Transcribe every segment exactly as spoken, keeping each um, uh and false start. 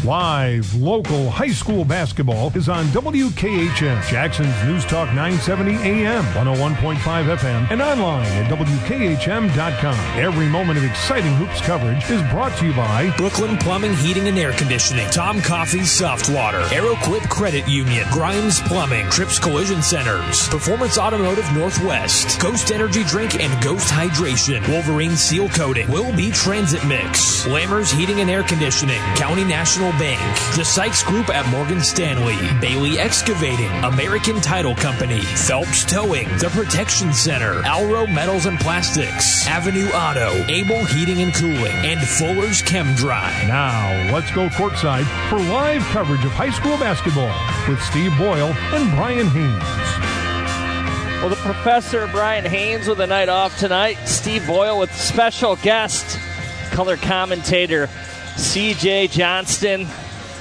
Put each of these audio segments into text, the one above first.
Live, local high school basketball is on W K H M, Jackson's News Talk nine seventy A M, one oh one point five F M, and online at W K H M dot com. Every moment of exciting hoops coverage is brought to you by Brooklyn Plumbing, Heating, and Air Conditioning, Tom Coffee Soft Water, AeroQuip Credit Union, Grimes Plumbing, Trips Collision Centers, Performance Automotive Northwest, Ghost Energy Drink and Ghost Hydration, Wolverine Seal Coating, Will Be Transit Mix, Lammers Heating and Air Conditioning, County National Bank, The Sykes Group at Morgan Stanley, Bailey Excavating, American Title Company, Phelps Towing, The Protection Center, Alro Metals and Plastics, Avenue Auto, Able Heating and Cooling, and Fuller's Chem Dry. Now, let's go courtside for live coverage of high school basketball with Steve Boyle and Brian Haynes. Well, the professor, Brian Haynes, with a night off tonight. Steve Boyle with special guest, color commentator C J Johnston.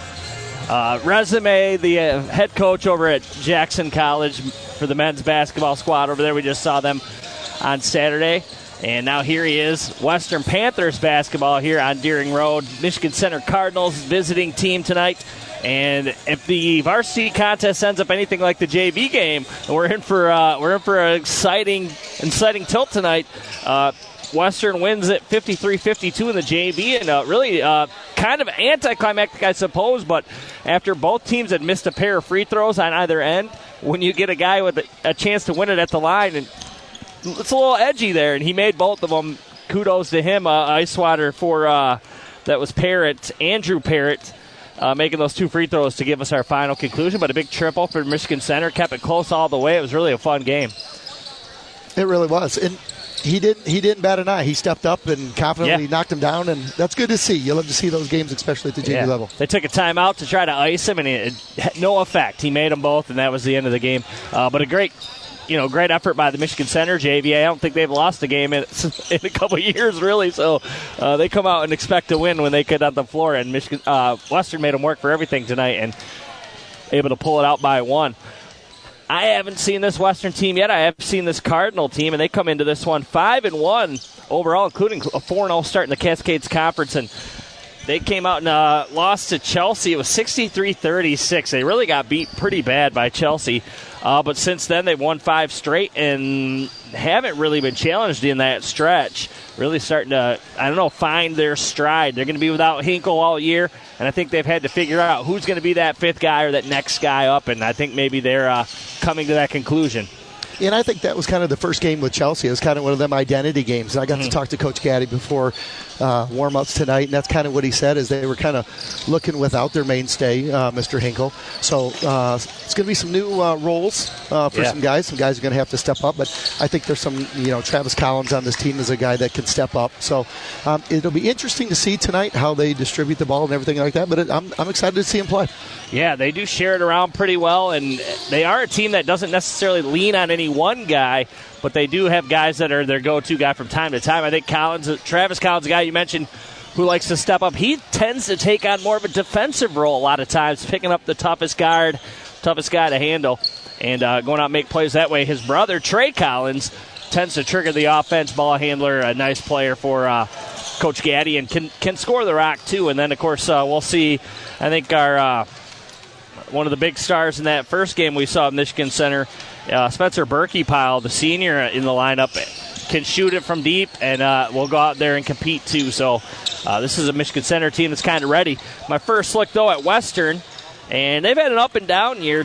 Uh, resume, the uh, head coach over at Jackson College for the men's basketball squad over there. We just saw them on Saturday. And now here he is, Western Panthers basketball here on Deering Road. Michigan Center Cardinals visiting team tonight. And if the varsity contest ends up anything like the J V game, we're in for uh, we're in for an exciting, exciting tilt tonight. Uh, Western wins at fifty-three fifty-two in the J V, and uh, really uh, kind of anticlimactic, I suppose. But after both teams had missed a pair of free throws on either end, when you get a guy with a, a chance to win it at the line, and it's a little edgy there, and he made both of them. Kudos to him, uh, Icewater, for uh, that was Parrott, Andrew Parrott. Uh, making those two free throws to give us our final conclusion, but a big triple for Michigan Center. Kept it close all the way. It was really a fun game. It really was. And he didn't he didn't bat an eye. He stepped up and confidently yeah. knocked him down, and that's good to see. You love to see those games, especially at the J V yeah. level. They took a timeout to try to ice him, and it had no effect. He made them both, and that was the end of the game. Uh, but a great You know, great effort by the Michigan Center J V. I don't think they've lost a game in, in a couple of years, really. So uh, they come out and expect to win when they get on the floor. And Michigan uh, Western made them work for everything tonight and able to pull it out by one. I haven't seen this Western team yet. I have seen this Cardinal team, and they come into this one five and one overall, including a four and oh start in the Cascades Conference. And they came out and uh, lost to Chelsea. It was sixty-three thirty-six. They really got beat pretty bad by Chelsea. Uh, but since then, they've won five straight and haven't really been challenged in that stretch. Really starting to, I don't know, find their stride. They're going to be without Hinkle all year, and I think they've had to figure out who's going to be that fifth guy or that next guy up, and I think maybe they're uh, coming to that conclusion. And I think that was kind of the first game with Chelsea. It was kind of one of them identity games. And I got mm-hmm. to talk to Coach Gaddy before uh, warm-ups tonight, and that's kind of what he said, is they were kind of looking without their mainstay, uh, Mister Hinkle. So uh, it's going to be some new uh, roles uh, for yeah. some guys. Some guys are going to have to step up. But I think there's some, you know, Travis Collins on this team is a guy that can step up. So um, it'll be interesting to see tonight how they distribute the ball and everything like that. But it, I'm, I'm excited to see him play. Yeah, they do share it around pretty well, and they are a team that doesn't necessarily lean on any one guy, but they do have guys that are their go-to guy from time to time. I think Collins, Travis Collins, the guy you mentioned, who likes to step up, he tends to take on more of a defensive role a lot of times, picking up the toughest guard, toughest guy to handle, and uh, going out and make plays that way. His brother, Trey Collins, tends to trigger the offense, ball handler, a nice player for uh, Coach Gaddy, and can can score the rock, too. And then, of course, uh, we'll see, I think, our uh, one of the big stars in that first game we saw at Michigan Center, uh, Spencer Berkey-Pyle, the senior in the lineup, can shoot it from deep, and uh, we'll go out there and compete, too. So uh, this is a Michigan Center team that's kind of ready. My first look, though, at Western, and they've had an up-and-down year.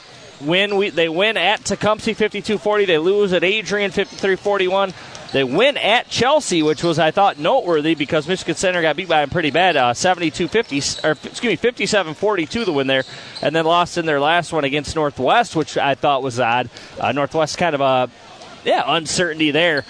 Win, we, they win at Tecumseh fifty-two forty. They lose at Adrian fifty-three forty-one. They win at Chelsea, which was, I thought, noteworthy because Michigan Center got beat by them pretty bad, uh, seventy-two fifty, or excuse me, fifty-seven forty-two the win there, and then lost in their last one against Northwest, which I thought was odd. Uh, Northwest kind of a, yeah, uncertainty there.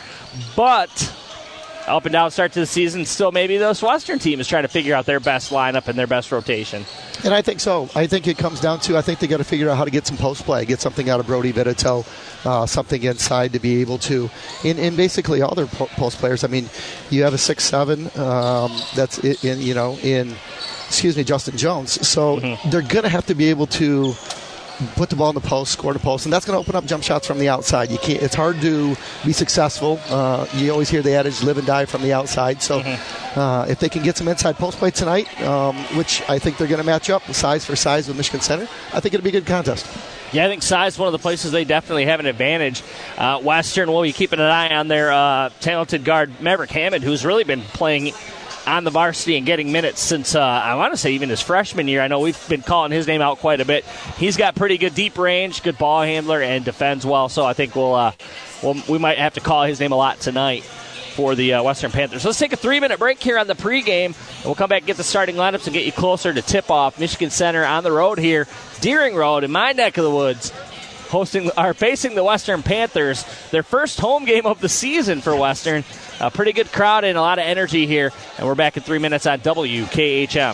But up and down start to the season, still maybe this Western team is trying to figure out their best lineup and their best rotation. And I think so. I think it comes down to, I think they got to figure out how to get some post play, get something out of Brody Vitatel, uh, something inside to be able to, in, in basically all their po- post players. I mean, you have a six seven um, that's in, in, you know, in, excuse me, Justin Jones. So mm-hmm. they're going to have to be able to put the ball in the post, score the post, and that's going to open up jump shots from the outside. You can't. It's hard to be successful. Uh, you always hear the adage, live and die from the outside. So mm-hmm. uh, if they can get some inside post play tonight, um, which I think they're going to match up size for size with Michigan Center, I think it'll be a good contest. Yeah, I think size is one of the places they definitely have an advantage. Uh, Western will be keeping an eye on their uh, talented guard, Maverick Hammond, who's really been playing on the varsity and getting minutes since, uh, I want to say, even his freshman year. I know we've been calling his name out quite a bit. He's got pretty good deep range, good ball handler, and defends well, so I think we'll, uh, we'll we might have to call his name a lot tonight for the uh, Western Panthers. Let's take a three-minute break here on the pregame, and we'll come back and get the starting lineups and get you closer to tip-off. Michigan Center on the road here, Deering Road in my neck of the woods, hosting are facing the Western Panthers. Their first home game of the season for Western. A pretty good crowd and a lot of energy here, and we're back in three minutes on W K H M.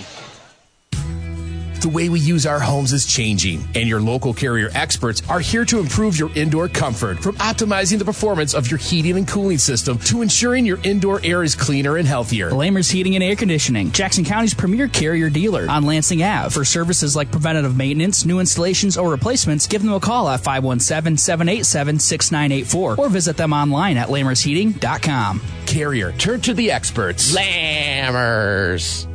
The way we use our homes is changing, and your local Carrier experts are here to improve your indoor comfort, from optimizing the performance of your heating and cooling system to ensuring your indoor air is cleaner and healthier. Lamers Heating and Air Conditioning, Jackson County's premier Carrier dealer on Lansing Avenue. For services like preventative maintenance, new installations, or replacements, give them a call at five one seven, seven eight seven, six nine eight four or visit them online at lamers heating dot com. Carrier, turn to the experts. Lamers.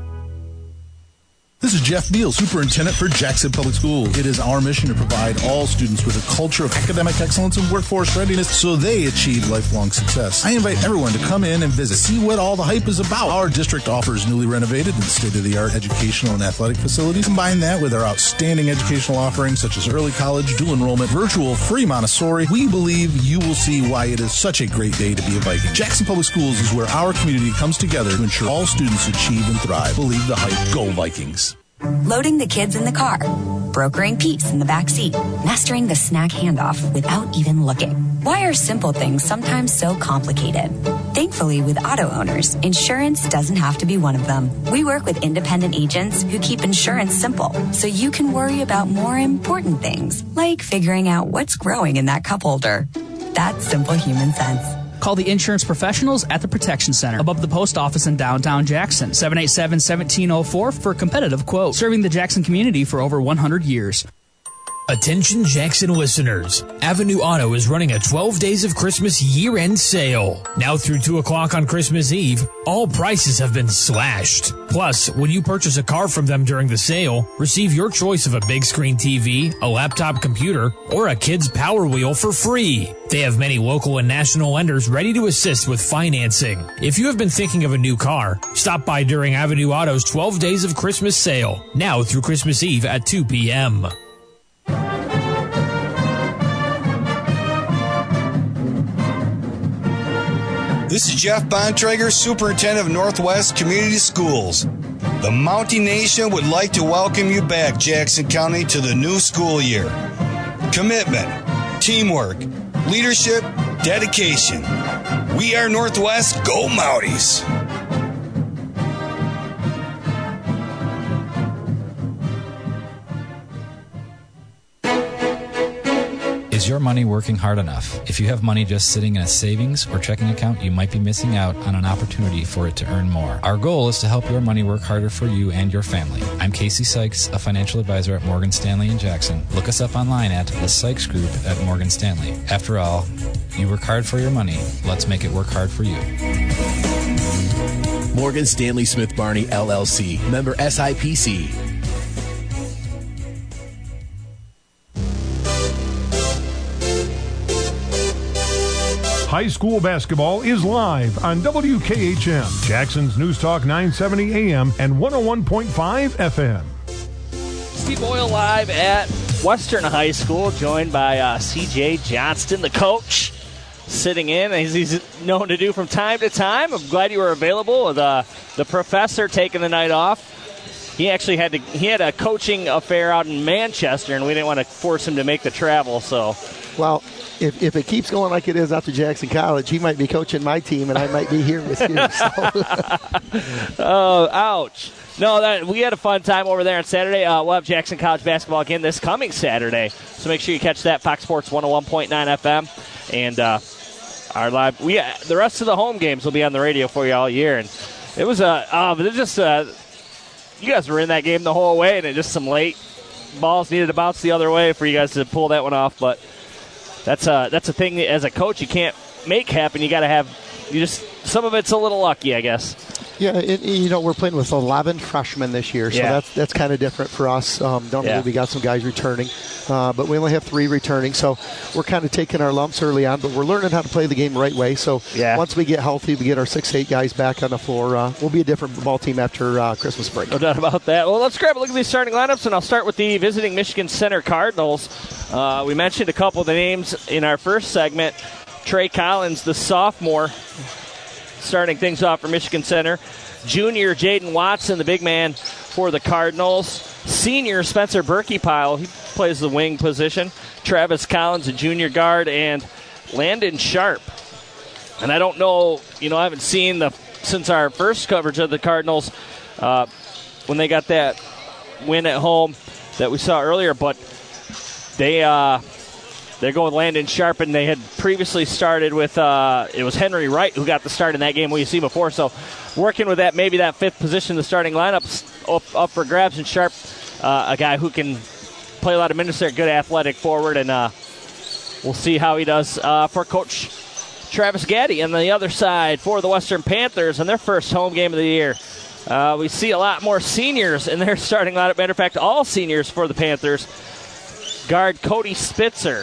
This is Jeff Beal, Superintendent for Jackson Public Schools. It is our mission to provide all students with a culture of academic excellence and workforce readiness so they achieve lifelong success. I invite everyone to come in and visit, see what all the hype is about. Our district offers newly renovated and state-of-the-art educational and athletic facilities. Combine that with our outstanding educational offerings such as early college, dual enrollment, virtual, free Montessori. We believe you will see why it is such a great day to be a Viking. Jackson Public Schools is where our community comes together to ensure all students achieve and thrive. Believe the hype. Go Vikings. Loading the kids in the car, brokering peace in the back seat, mastering the snack handoff without even looking. Why are simple things sometimes so complicated? Thankfully, with auto owners, insurance doesn't have to be one of them. We work with independent agents who keep insurance simple, so you can worry about more important things, like figuring out what's growing in that cup holder. That's simple human sense. Call the insurance professionals at the Protection Center above the post office in downtown Jackson. seven eight seven, one seven zero four for a competitive quote. Serving the Jackson community for over one hundred years. Attention Jackson listeners. Avenue Auto is running a twelve days of Christmas year-end sale. Now through two o'clock on Christmas Eve, all prices have been slashed. Plus, when you purchase a car from them during the sale, receive your choice of a big screen T V, a laptop computer, or a kid's Power Wheel for free. They have many local and national lenders ready to assist with financing. If you have been thinking of a new car, stop by during Avenue Auto's twelve days of Christmas sale, now through Christmas Eve at two p.m. This is Jeff Bontrager, Superintendent of Northwest Community Schools. The Mountie Nation would like to welcome you back, Jackson County, to the new school year. Commitment, teamwork, leadership, dedication. We are Northwest. Go Mounties! Is your money working hard enough? If you have money just sitting in a savings or checking account, you might be missing out on an opportunity for it to earn more. Our goal is to help your money work harder for you and your family. I'm Casey Sykes, a financial advisor at Morgan Stanley in Jackson. Look us up online at the Sykes Group at Morgan Stanley. After all, you work hard for your money. Let's make it work hard for you. Morgan Stanley Smith Barney, L L C. Member S I P C. High school basketball is live on W K H M, Jackson's News Talk nine seventy A M and one oh one point five F M. Steve Boyle live at Western High School, joined by uh, C J Johnston, the coach, sitting in, as he's known to do from time to time. I'm glad you were available with uh, the professor taking the night off. He actually had to. He had a coaching affair out in Manchester, and we didn't want to force him to make the travel. So, well, if if it keeps going like it is after Jackson College, he might be coaching my team, and I might be here with you. So. Oh, ouch! No, that we had a fun time over there on Saturday. Uh, we'll have Jackson College basketball again this coming Saturday, so make sure you catch that. Fox Sports one oh one point nine F M, and uh, our live. We uh, the rest of the home games will be on the radio for you all year, and it was a. Uh, uh, but it's just. Uh, You guys were in that game the whole way, and it just some late balls needed to bounce the other way for you guys to pull that one off. But that's a, that's a thing that as a coach you can't make happen. You got to have – you just some of it's a little lucky, I guess. Yeah, it, you know, we're playing with eleven freshmen this year, so yeah. that's that's kind of different for us. Um, normally yeah. we got some guys returning, uh, but we only have three returning, so we're kind of taking our lumps early on, but we're learning how to play the game the right way. So yeah. once we get healthy, we get our six, eight guys back on the floor, uh, we'll be a different ball team after uh, Christmas break. No doubt about that. Well, let's grab a look at these starting lineups, and I'll start with the visiting Michigan Center Cardinals. Uh, we mentioned a couple of the names in our first segment. Trey Collins, the sophomore, starting things off for Michigan Center. Junior Jaden Watson, the big man for the Cardinals. Senior Spencer Berkeypile, he plays the wing position. Travis Collins, a junior guard, and Landon Sharp. And I don't know, you know, I haven't seen the since our first coverage of the Cardinals uh, when they got that win at home that we saw earlier, but they uh, they go with Landon Sharp, and they had previously started with uh, it was Henry Wright who got the start in that game we've seen before. So working with that, maybe that fifth position in the starting lineup up, up for grabs, and Sharp, uh, a guy who can play a lot of minutes there, good athletic forward, and uh, we'll see how he does uh, for Coach Travis Gaddy. On the other side for the Western Panthers in their first home game of the year, uh, we see a lot more seniors in their starting lineup. Matter of fact, all seniors for the Panthers. Guard Cody Spitzer,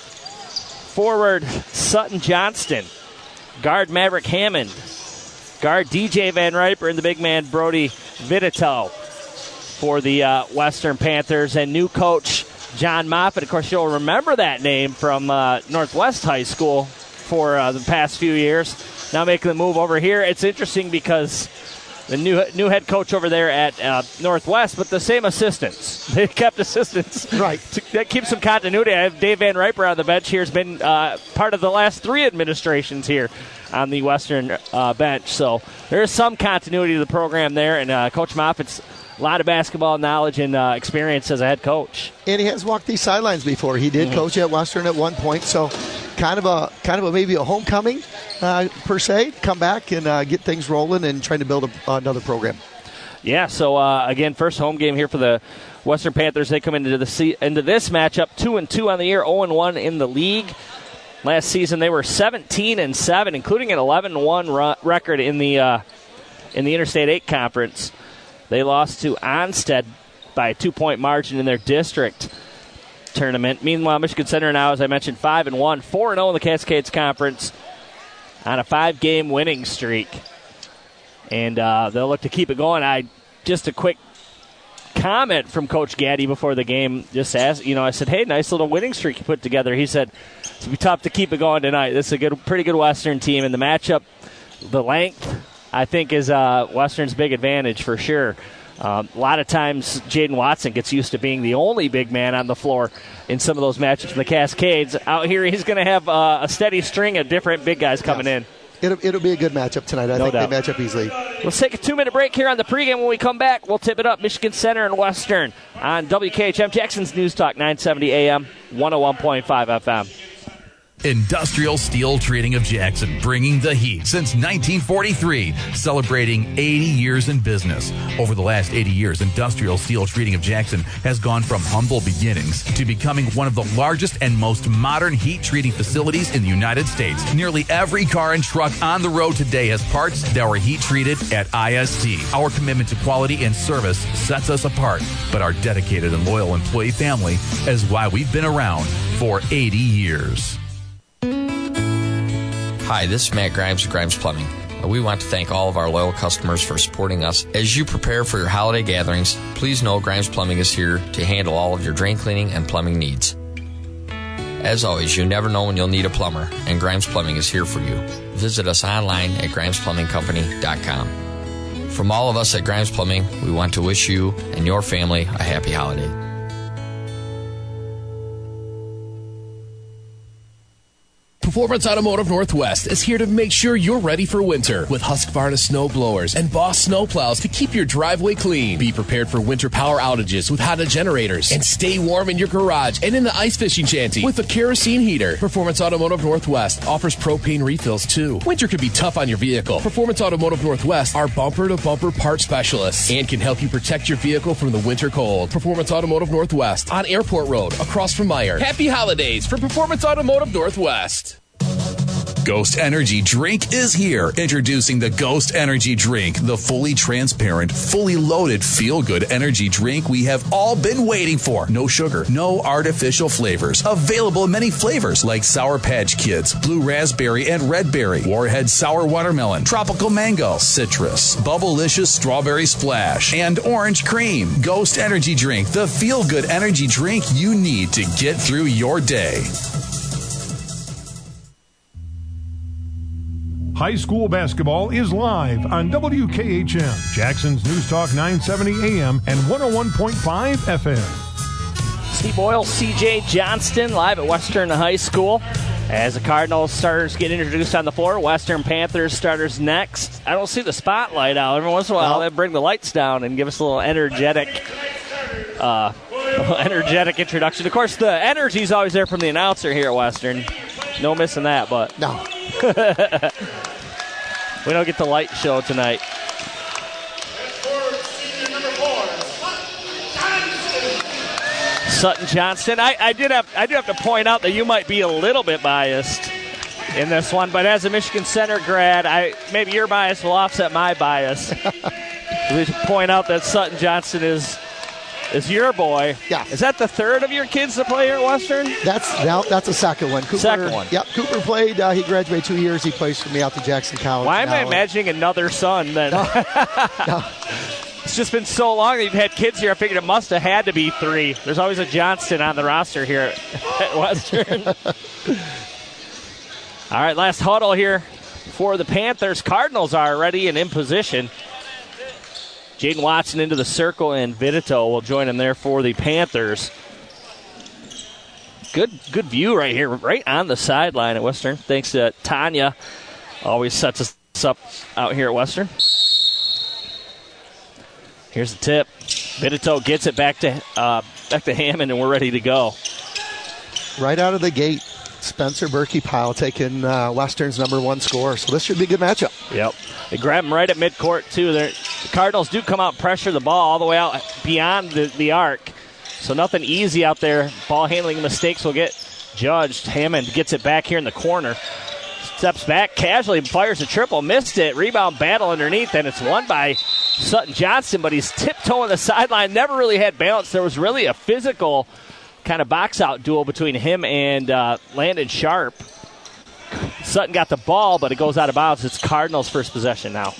forward Sutton Johnston, guard Maverick Hammond, guard D J Van Riper, and the big man Brody Vitito for the uh, Western Panthers. And new coach John Moffitt, of course, you'll remember that name from uh, Northwest High School for uh, the past few years. Now making the move over here. It's interesting because the new new head coach over there at uh, Northwest, but the same assistants. They kept assistants. Right. That keeps some continuity. I have Dave Van Riper on the bench here. Has been uh, part of the last three administrations here on the Western uh, bench. So there is some continuity to the program there, and uh, Coach Moffitt's a lot of basketball knowledge and uh, experience as a head coach. And he has walked these sidelines before. He did mm-hmm. coach at Western at one point, so kind of a kind of a maybe a homecoming uh, per se. Come back and uh, get things rolling and trying to build a, another program. Yeah. So uh, again, first home game here for the Western Panthers. They come into the into this matchup two and two on the year, zero and one in the league. Last season they were seventeen and seven, including an eleven and one ru- record in the uh, in the Interstate eight Conference. They lost to Onstead by a two-point margin in their district tournament. Meanwhile, Michigan Center now, as I mentioned, five and one, four and zero in the Cascades Conference on a five-game winning streak, and uh, they'll look to keep it going. I just a quick comment from Coach Gaddy before the game. Just asked, you know, I said, "Hey, nice little winning streak you put together." He said, "It's gonna be tough to keep it going tonight. This is a good, pretty good Western team, and the matchup, the length." I think is uh, Western's big advantage for sure. Um, a lot of times Jaden Watson gets used to being the only big man on the floor in some of those matchups in the Cascades. Out here he's going to have uh, a steady string of different big guys coming yes. in. It'll, it'll be a good matchup tonight. I no think doubt. they match up easily. Let's take a two-minute break here on the pregame. When we come back, we'll tip it up Michigan Center and Western on W K H M, Jackson's News Talk, nine seventy A M, one oh one point five F M. Industrial Steel Trading of Jackson, bringing the heat since nineteen forty-three, celebrating eighty years in business. Over the last eighty years, Industrial Steel Trading of Jackson has gone from humble beginnings to becoming one of the largest and most modern heat treating facilities in the United States. Nearly every car and truck on the road today has parts that were heat treated at I S T. Our commitment to quality and service sets us apart, but our dedicated and loyal employee family is why we've been around for eighty years. Hi, this is Matt Grimes of Grimes Plumbing. We want to thank all of our loyal customers for supporting us. As you prepare for your holiday gatherings, please know Grimes Plumbing is here to handle all of your drain cleaning and plumbing needs. As always, you never know when you'll need a plumber, and Grimes Plumbing is here for you. Visit us online at grimes plumbing company dot com. From all of us at Grimes Plumbing, we want to wish you and your family a happy holiday. Performance Automotive Northwest is here to make sure you're ready for winter with Husqvarna snow blowers and Boss snow plows to keep your driveway clean. Be prepared for winter power outages with Honda generators and stay warm in your garage and in the ice fishing shanty with a kerosene heater. Performance Automotive Northwest offers propane refills too. Winter can be tough on your vehicle. Performance Automotive Northwest are bumper to bumper part specialists and can help you protect your vehicle from the winter cold. Performance Automotive Northwest on Airport Road across from Meyer. Happy holidays from Performance Automotive Northwest. Ghost Energy Drink is here. Introducing the Ghost Energy Drink, the fully transparent, fully loaded, feel-good energy drink we have all been waiting for. No sugar, no artificial flavors. Available in many flavors like Sour Patch Kids, Blue Raspberry and Red Berry, Warhead Sour Watermelon, Tropical Mango, Citrus, Bubblicious Strawberry Splash, and Orange Cream. Ghost Energy Drink, the feel-good energy drink you need to get through your day. High school basketball is live on W K H M, Jackson's News Talk nine seventy A M and one oh one point five F M. Steve Boyle, C J Johnston, live at Western High School. As the Cardinals starters get introduced on the floor, Western Panthers starters next. I don't see the spotlight out. Every once in a while, they bring the lights down and give us a little energetic, uh, little energetic introduction. Of course, the energy's always there from the announcer here at Western. No missing that, but no. We don't get the light show tonight. Sutton Johnston. I, I did have I do have to point out that you might be a little bit biased in this one, but as a Michigan Center grad, I maybe your bias will offset my bias. We should point out that Sutton Johnston is is your boy. Yeah. Is that the third of your kids to play here at Western? That's now that's a second one. Cooper, second one. Yep. Cooper played. Uh, he graduated two years. He plays for me out to Jackson College. Why am now. I imagining another son then? No. No. It's just been so long that you've had kids here. I figured it must have had to be three. There's always a Johnston on the roster here at Western. All right, last huddle here for the Panthers. Cardinals are ready and in position. Jaden Watson into the circle, and Vitito will join him there for the Panthers. Good good view right here, right on the sideline at Western. Thanks to Tanya. Always sets us up out here at Western. Here's the tip. Vitito gets it back to uh, back to Hammond, and we're ready to go. Right out of the gate, Spencer Berkey-Pyle taking uh, Western's number one scorer. So this should be a good matchup. Yep. They grab him right at midcourt, too. They're, the Cardinals do come out and pressure the ball all the way out beyond the, the arc. So nothing easy out there. Ball handling mistakes will get judged. Hammond gets it back here in the corner. Steps back casually, fires a triple, missed it. Rebound battle underneath, and it's won by Sutton Johnston, but he's tiptoeing the sideline. Never really had balance. There was really a physical kind of box-out duel between him and uh, Landon Sharp. Sutton got the ball, but it goes out of bounds. It's Cardinals' first possession now.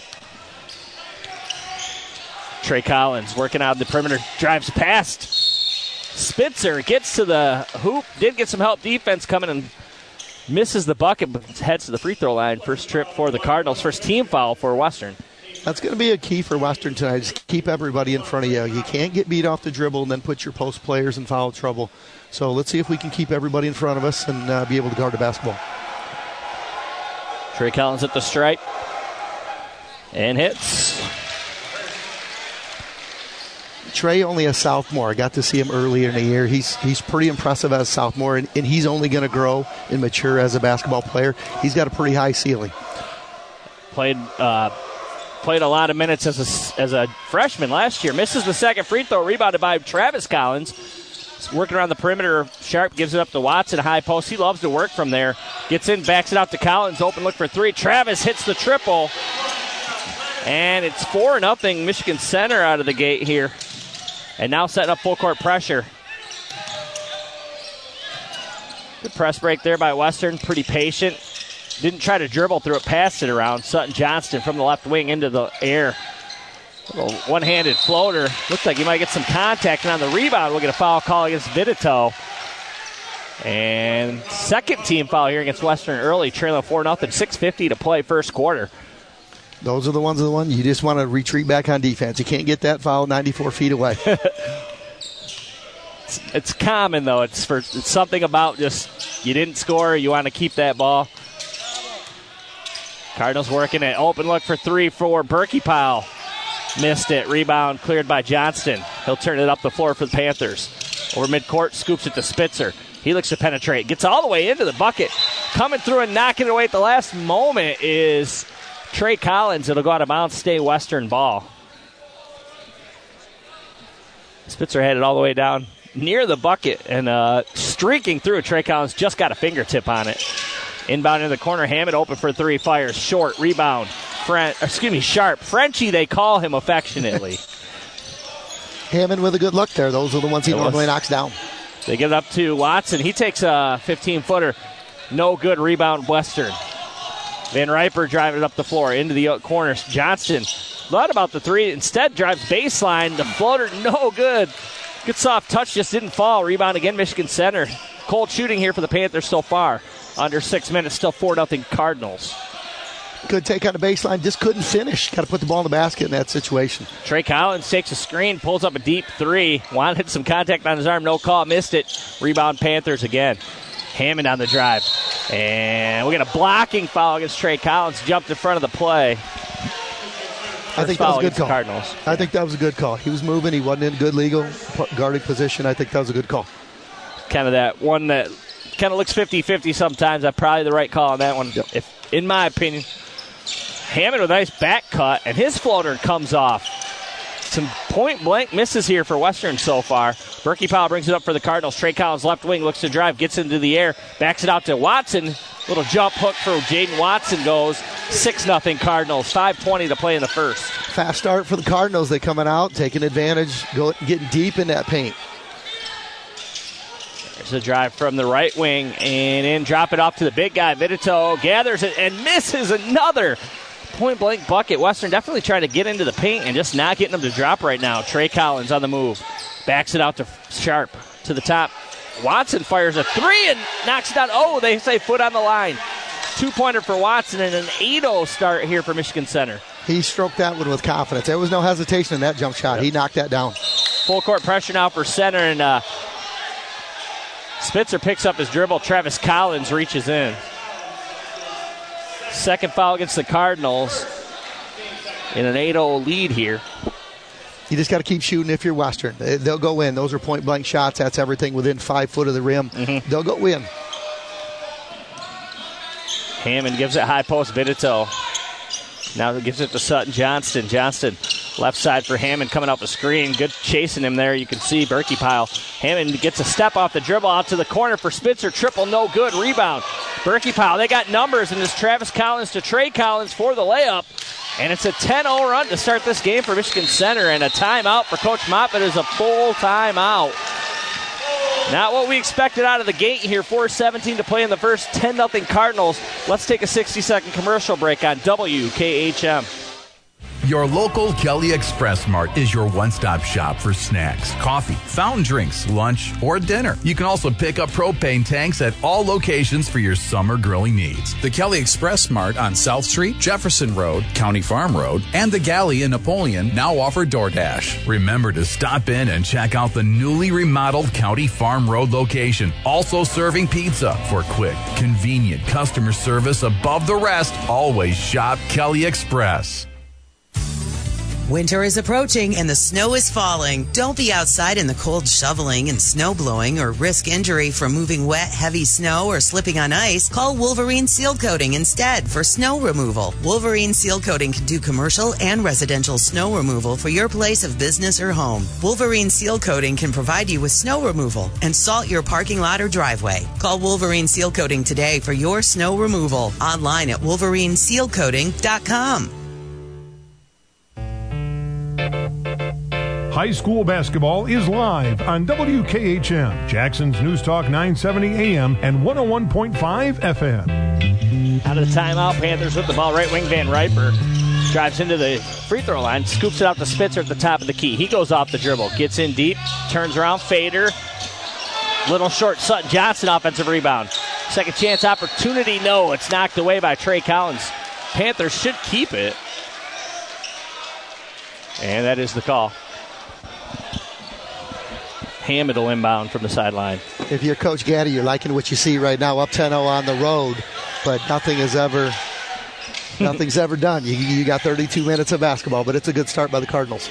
Trey Collins working out the perimeter, drives past Spitzer, gets to the hoop, did get some help defense coming and misses the bucket, but heads to the free throw line. First trip for the Cardinals, first team foul for Western. That's going to be a key for Western tonight. Just keep everybody in front of you. You can't get beat off the dribble and then put your post players in foul trouble. So let's see if we can keep everybody in front of us and uh, be able to guard the basketball. Trey Collins at the stripe and hits. Trey only a sophomore. I got to see him earlier in the year. He's he's pretty impressive as a sophomore, and, and he's only going to grow and mature as a basketball player. He's got a pretty high ceiling. Played uh, played a lot of minutes as a, as a freshman last year. Misses the second free throw, rebounded by Travis Collins. He's working around the perimeter. Sharp gives it up to Watson, high post. He loves to work from there. Gets in, backs it out to Collins. Open look for three. Travis hits the triple. And it's four nothing Michigan Center out of the gate here. And now setting up full court pressure. Good press break there by Western. Pretty patient. Didn't try to dribble through it, passed it around. Sutton Johnston from the left wing into the air. Little one-handed floater. Looks like he might get some contact. And on the rebound, we'll get a foul call against Vitito. And second team foul here against Western early, trailing four nothing. six fifty to play first quarter. Those are the ones of the one you just want to retreat back on defense. You can't get that foul ninety-four feet away. it's, it's common though. It's for it's something about just you didn't score. You want to keep that ball. Cardinals working it. Open look for three for Berkey Powell. Missed it. Rebound cleared by Johnston. He'll turn it up the floor for the Panthers. Over midcourt, scoops it to Spitzer. He looks to penetrate. Gets all the way into the bucket. Coming through and knocking it away at the last moment is Trey Collins. It'll go out of bounds, stay Western ball. Spitzer had it all the way down near the bucket and uh, streaking through. Trey Collins just got a fingertip on it. Inbound in the corner. Hammond open for three. Fires short. Rebound. Fren- excuse me, Sharp. Frenchie, they call him affectionately. Hammond with a good look there. Those are the ones he It normally was. knocks down. They get it up to Watson. He takes a fifteen-footer. No good. Rebound Western. Van Riper driving it up the floor into the corners. Johnston thought about the three. Instead drives baseline. The floater, no good. Good soft touch, just didn't fall. Rebound again, Michigan Center. Cold shooting here for the Panthers so far. Under six minutes, still four nothing Cardinals. Good take on the baseline, just couldn't finish. Got to put the ball in the basket in that situation. Trey Collins takes a screen, pulls up a deep three. Wanted some contact on his arm, no call, missed it. Rebound Panthers again. Hammond on the drive. And we got a blocking foul against Trey Collins. Jumped in front of the play. I think that was a good call. Cardinals. I think that was a good call. He was moving. He wasn't in good legal guarding position. I think that was a good call. Kind of that one that kind of looks fifty-fifty sometimes. That's probably the right call on that one, yep. if, in my opinion. Hammond with a nice back cut, and his floater comes off. Some point-blank misses here for Western so far. Berkey Powell brings it up for the Cardinals. Trey Collins left wing, looks to drive, gets into the air, backs it out to Watson. Little jump hook for Jaden Watson goes. six nothing Cardinals. five twenty to play in the first. Fast start for the Cardinals. They coming out, taking advantage, go, getting deep in that paint. There's a drive from the right wing, and in, drop it off to the big guy. Vitito gathers it and misses another point-blank bucket. Western definitely trying to get into the paint and just not getting them to drop right now. Trey Collins on the move. Backs it out to Sharp to the top. Watson fires a three and knocks it down. Oh, they say foot on the line. Two-pointer for Watson and an eight oh start here for Michigan Center. He stroked that one with confidence. There was no hesitation in that jump shot. Yep. He knocked that down. Full court pressure now for Center, and uh, Spitzer picks up his dribble. Travis Collins reaches in. Second foul against the Cardinals in an eight oh lead here. You just got to keep shooting if you're Western. They'll go in. Those are point-blank shots. That's everything within five foot of the rim. Mm-hmm. They'll go in. Hammond gives it high post. Vitito now gives it to Sutton Johnston. Johnston left side for Hammond coming off the screen. Good chasing him there. You can see Berkey Powell. Hammond gets a step off the dribble out to the corner for Spitzer. Triple, no good. Rebound. Berkey Powell. They got numbers, and it's Travis Collins to Trey Collins for the layup. And it's a ten oh run to start this game for Michigan Center. And a timeout for Coach Moffitt is a full timeout. Not what we expected out of the gate here. four seventeen to play in the first. ten nothing Cardinals. Let's take a sixty-second commercial break on W K H M. Your local Kelly Express Mart is your one-stop shop for snacks, coffee, fountain drinks, lunch, or dinner. You can also pick up propane tanks at all locations for your summer grilling needs. The Kelly Express Mart on South Street, Jefferson Road, County Farm Road, and the Galley in Napoleon now offer DoorDash. Remember to stop in and check out the newly remodeled County Farm Road location. Also serving pizza for quick, convenient customer service above the rest. Always shop Kelly Express. Winter is approaching and the snow is falling. Don't be outside in the cold shoveling and snow blowing or risk injury from moving wet, heavy snow or slipping on ice. Call Wolverine Seal Coating instead for snow removal. Wolverine Seal Coating can do commercial and residential snow removal for your place of business or home. Wolverine Seal Coating can provide you with snow removal and salt your parking lot or driveway. Call Wolverine Seal Coating today for your snow removal. Online at wolverine seal coating dot com. High school basketball is live on W K H M, Jackson's News Talk nine seventy A M and one oh one point five F M. Out of the timeout, Panthers with the ball. Right wing Van Riper drives into the free throw line, scoops it out to Spitzer at the top of the key. He goes off the dribble, gets in deep, turns around, fader. Little short Sutton Johnson offensive rebound. Second chance opportunity, no. It's knocked away by Trey Collins. Panthers should keep it. And that is the call. Hammond will inbound from the sideline. if you're Coach Gaddy, you're liking what you see right now, up ten oh on the road, but nothing is ever, nothing's ever done. You, you got thirty-two minutes of basketball, but it's a good start by the Cardinals.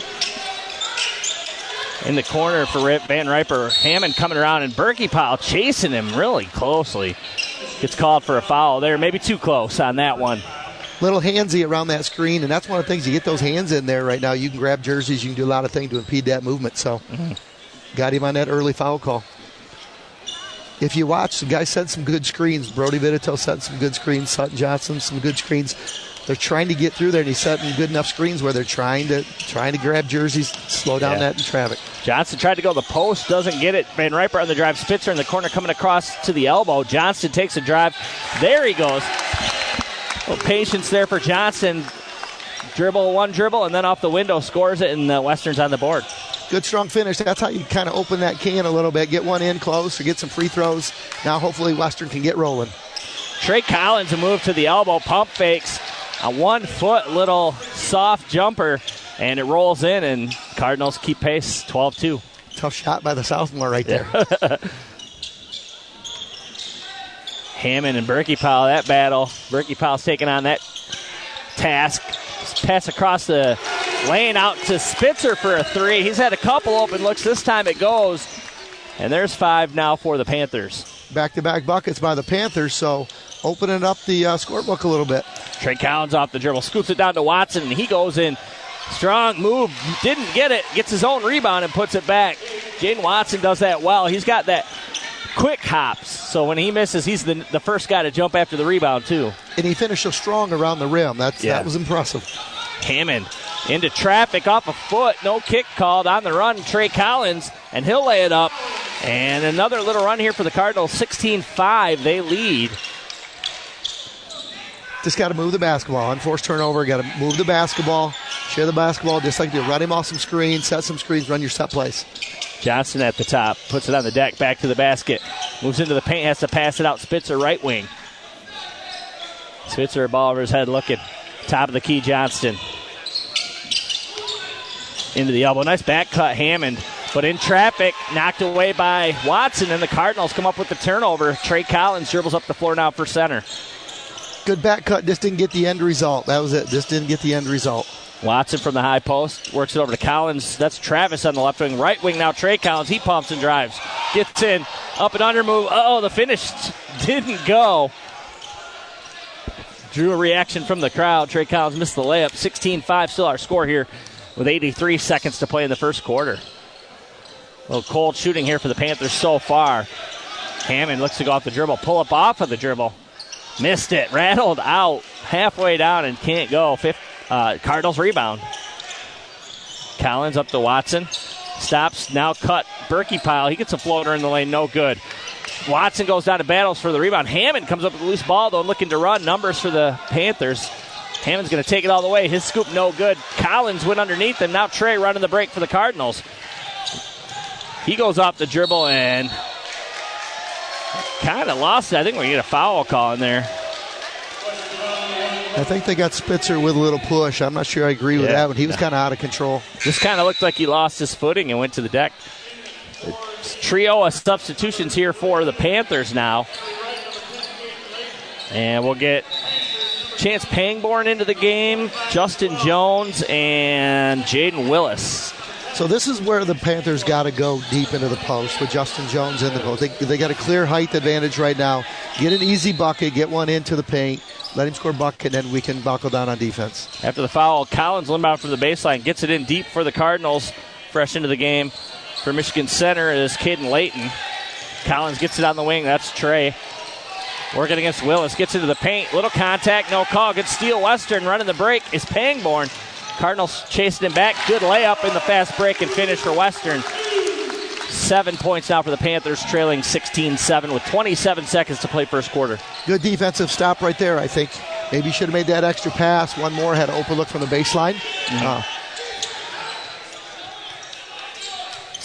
In the corner for Van Riper, Hammond coming around, and Berkey Powell chasing him really closely. Gets called for a foul there, maybe too close on that one. Little handsy around that screen, and that's one of the things. You get those hands in there right now, you can grab jerseys, you can do a lot of things to impede that movement. So, mm-hmm. got him on that early foul call. If you watch, the guy set some good screens. Brody Vitito set some good screens. Sutton Johnson, some good screens. They're trying to get through there, and he's setting good enough screens where they're trying to trying to grab jerseys, slow down yeah. that traffic. Johnson tried to go to the post, doesn't get it. Van Riper on the drive. Spitzer in the corner coming across to the elbow. Johnston takes a drive. There he goes. A little patience there for Johnson. Dribble, one dribble, and then off the window scores it, and the Western's on the board. Good, strong finish. That's how you kind of open that can a little bit. Get one in close or get some free throws. Now hopefully Western can get rolling. Trey Collins a move to the elbow. Pump fakes. A one-foot little soft jumper, and it rolls in, and Cardinals keep pace, twelve two. Tough shot by the sophomore right there. Yeah. Hammond and Berkey Powell, that battle. Berkey Powell's taking on that task. Pass across the lane out to Spitzer for a three. He's had a couple open looks. This time it goes, and there's five now for the Panthers. Back-to-back buckets by the Panthers, so opening up the uh, scorebook a little bit. Trey Collins off the dribble, scoots it down to Watson, and he goes in. Strong move, didn't get it, gets his own rebound and puts it back. Jaden Watson does that well. He's got that quick hops, so when he misses, he's the, the first guy to jump after the rebound, too. And he finished so strong around the rim. That's yeah. That was impressive. Hammond into traffic off a foot. No kick called on the run. Trey Collins, and he'll lay it up. And another little run here for the Cardinals. sixteen five, they lead. Just got to move the basketball. Unforced turnover. Got to move the basketball. Share the basketball just like you run him off some screens, set some screens, run your set plays. Johnson at the top. Puts it on the deck, back to the basket. Moves into the paint, has to pass it out. Spitzer right wing. Spitzer, ball over his head looking. Top of the key, Johnston. Into the elbow. Nice back cut, Hammond. But in traffic, knocked away by Watson, and the Cardinals come up with the turnover. Trey Collins dribbles up the floor now for center. Good back cut, just didn't get the end result. That was it, just didn't get the end result. Watson from the high post, works it over to Collins. That's Travis on the left wing. Right wing now, Trey Collins. He pumps and drives. Gets in, up and under move. Uh-oh, the finish didn't go. Drew a reaction from the crowd. Trey Collins missed the layup. sixteen five, still our score here with eighty-three seconds to play in the first quarter. A little cold shooting here for the Panthers so far. Hammond looks to go off the dribble. Pull up off of the dribble. Missed it. Rattled out. Halfway down and can't go. Fifth, uh, Cardinals rebound. Collins up to Watson. Stops. Now cut. Berkey Powell. He gets a floater in the lane. No good. Watson goes down to battles for the rebound. Hammond comes up with a loose ball, though, looking to run. Numbers for the Panthers. Hammond's going to take it all the way. His scoop no good. Collins went underneath him. Now Trey running the break for the Cardinals. He goes off the dribble and kind of lost it. I think we're going to get a foul call in there. I think they got Spitzer with a little push. I'm not sure I agree with yeah. that one. He was kind of out of control. Just kind of looked like he lost his footing and went to the deck. Trio of substitutions here for the Panthers now. And we'll get Chance Pangborn into the game, Justin Jones, and Jaden Willis. So this is where the Panthers got to go deep into the post with Justin Jones in the post. They, they got a clear height advantage right now. Get an easy bucket, get one into the paint, let him score a bucket, and then we can buckle down on defense. After the foul, Collins inbound from the baseline, gets it in deep for the Cardinals, fresh into the game. For Michigan Center is Caden Layton. Collins gets it on the wing. That's Trey. Working against Willis. Gets into the paint. Little contact, no call. Good steal. Western running the break is Pangborn. Cardinals chasing him back. Good layup in the fast break and finish for Western. Seven points now for the Panthers, trailing sixteen seven with twenty-seven seconds to play first quarter. Good defensive stop right there, I think. Maybe should have made that extra pass. One more, had an open look from the baseline. Mm-hmm. Uh,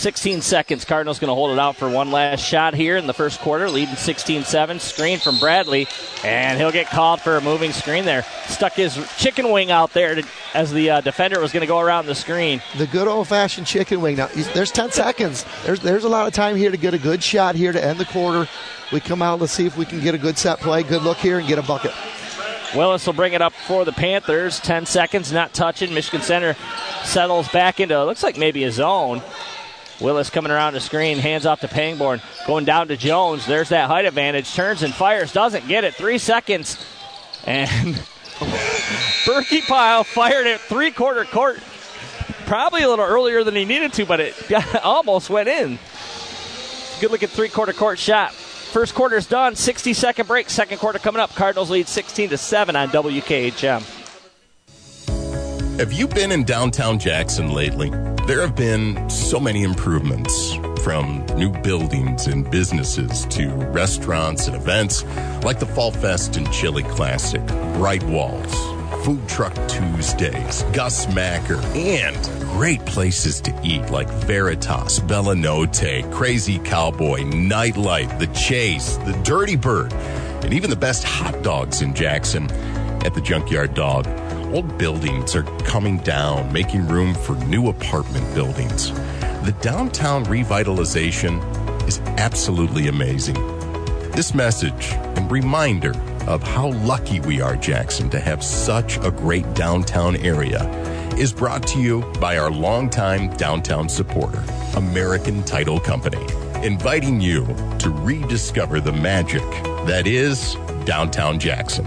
sixteen seconds. Cardinals going to hold it out for one last shot here in the first quarter, leading sixteen seven. Screen from Bradley, and he'll get called for a moving screen there. Stuck his chicken wing out there to, as the uh, defender was going to go around the screen. The good old-fashioned chicken wing. Now, there's ten seconds. There's, there's a lot of time here to get a good shot here to end the quarter. We come out, let's see if we can get a good set play, good look here, and get a bucket. Willis will bring it up for the Panthers. ten seconds, not touching. Michigan Center settles back into, looks like maybe a zone. Willis coming around the screne, hands off to Pangborn. Going down to Jones. There's that height advantage. Turns and fires. Doesn't get it. Three seconds. And Berkey Pyle fired it three-quarter court. Probably a little earlier than he needed to, but it almost went in. Good look at three-quarter court shot. First quarter's done. sixty-second break. Second quarter coming up. Cardinals lead sixteen to seven on W K H M. Have you been in downtown Jackson lately? There have been so many improvements, from new buildings and businesses to restaurants and events like the Fall Fest and Chili Classic, Bright Walls, Food Truck Tuesdays, Gus Macker, and great places to eat like Veritas, Bella Notte, Crazy Cowboy, Nightlight, The Chase, The Dirty Bird, and even the best hot dogs in Jackson at the Junkyard Dog. Old buildings are coming down, making room for new apartment buildings. The downtown revitalization is absolutely amazing. This message and reminder of how lucky we are, Jackson, to have such a great downtown area is brought to you by our longtime downtown supporter, American Title Company, inviting you to rediscover the magic that is downtown Jackson.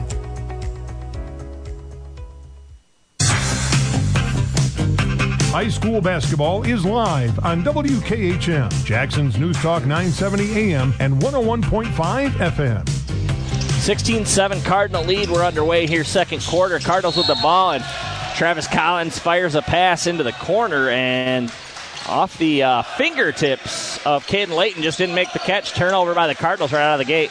High school basketball is live on W K H M, Jackson's News Talk nine seventy A M and one oh one point five F M. sixteen seven Cardinal lead. We're underway here, second quarter. Cardinals with the ball, and Travis Collins fires a pass into the corner, and off the uh, fingertips of Caden Layton, just didn't make the catch. Turnover by the Cardinals right out of the gate.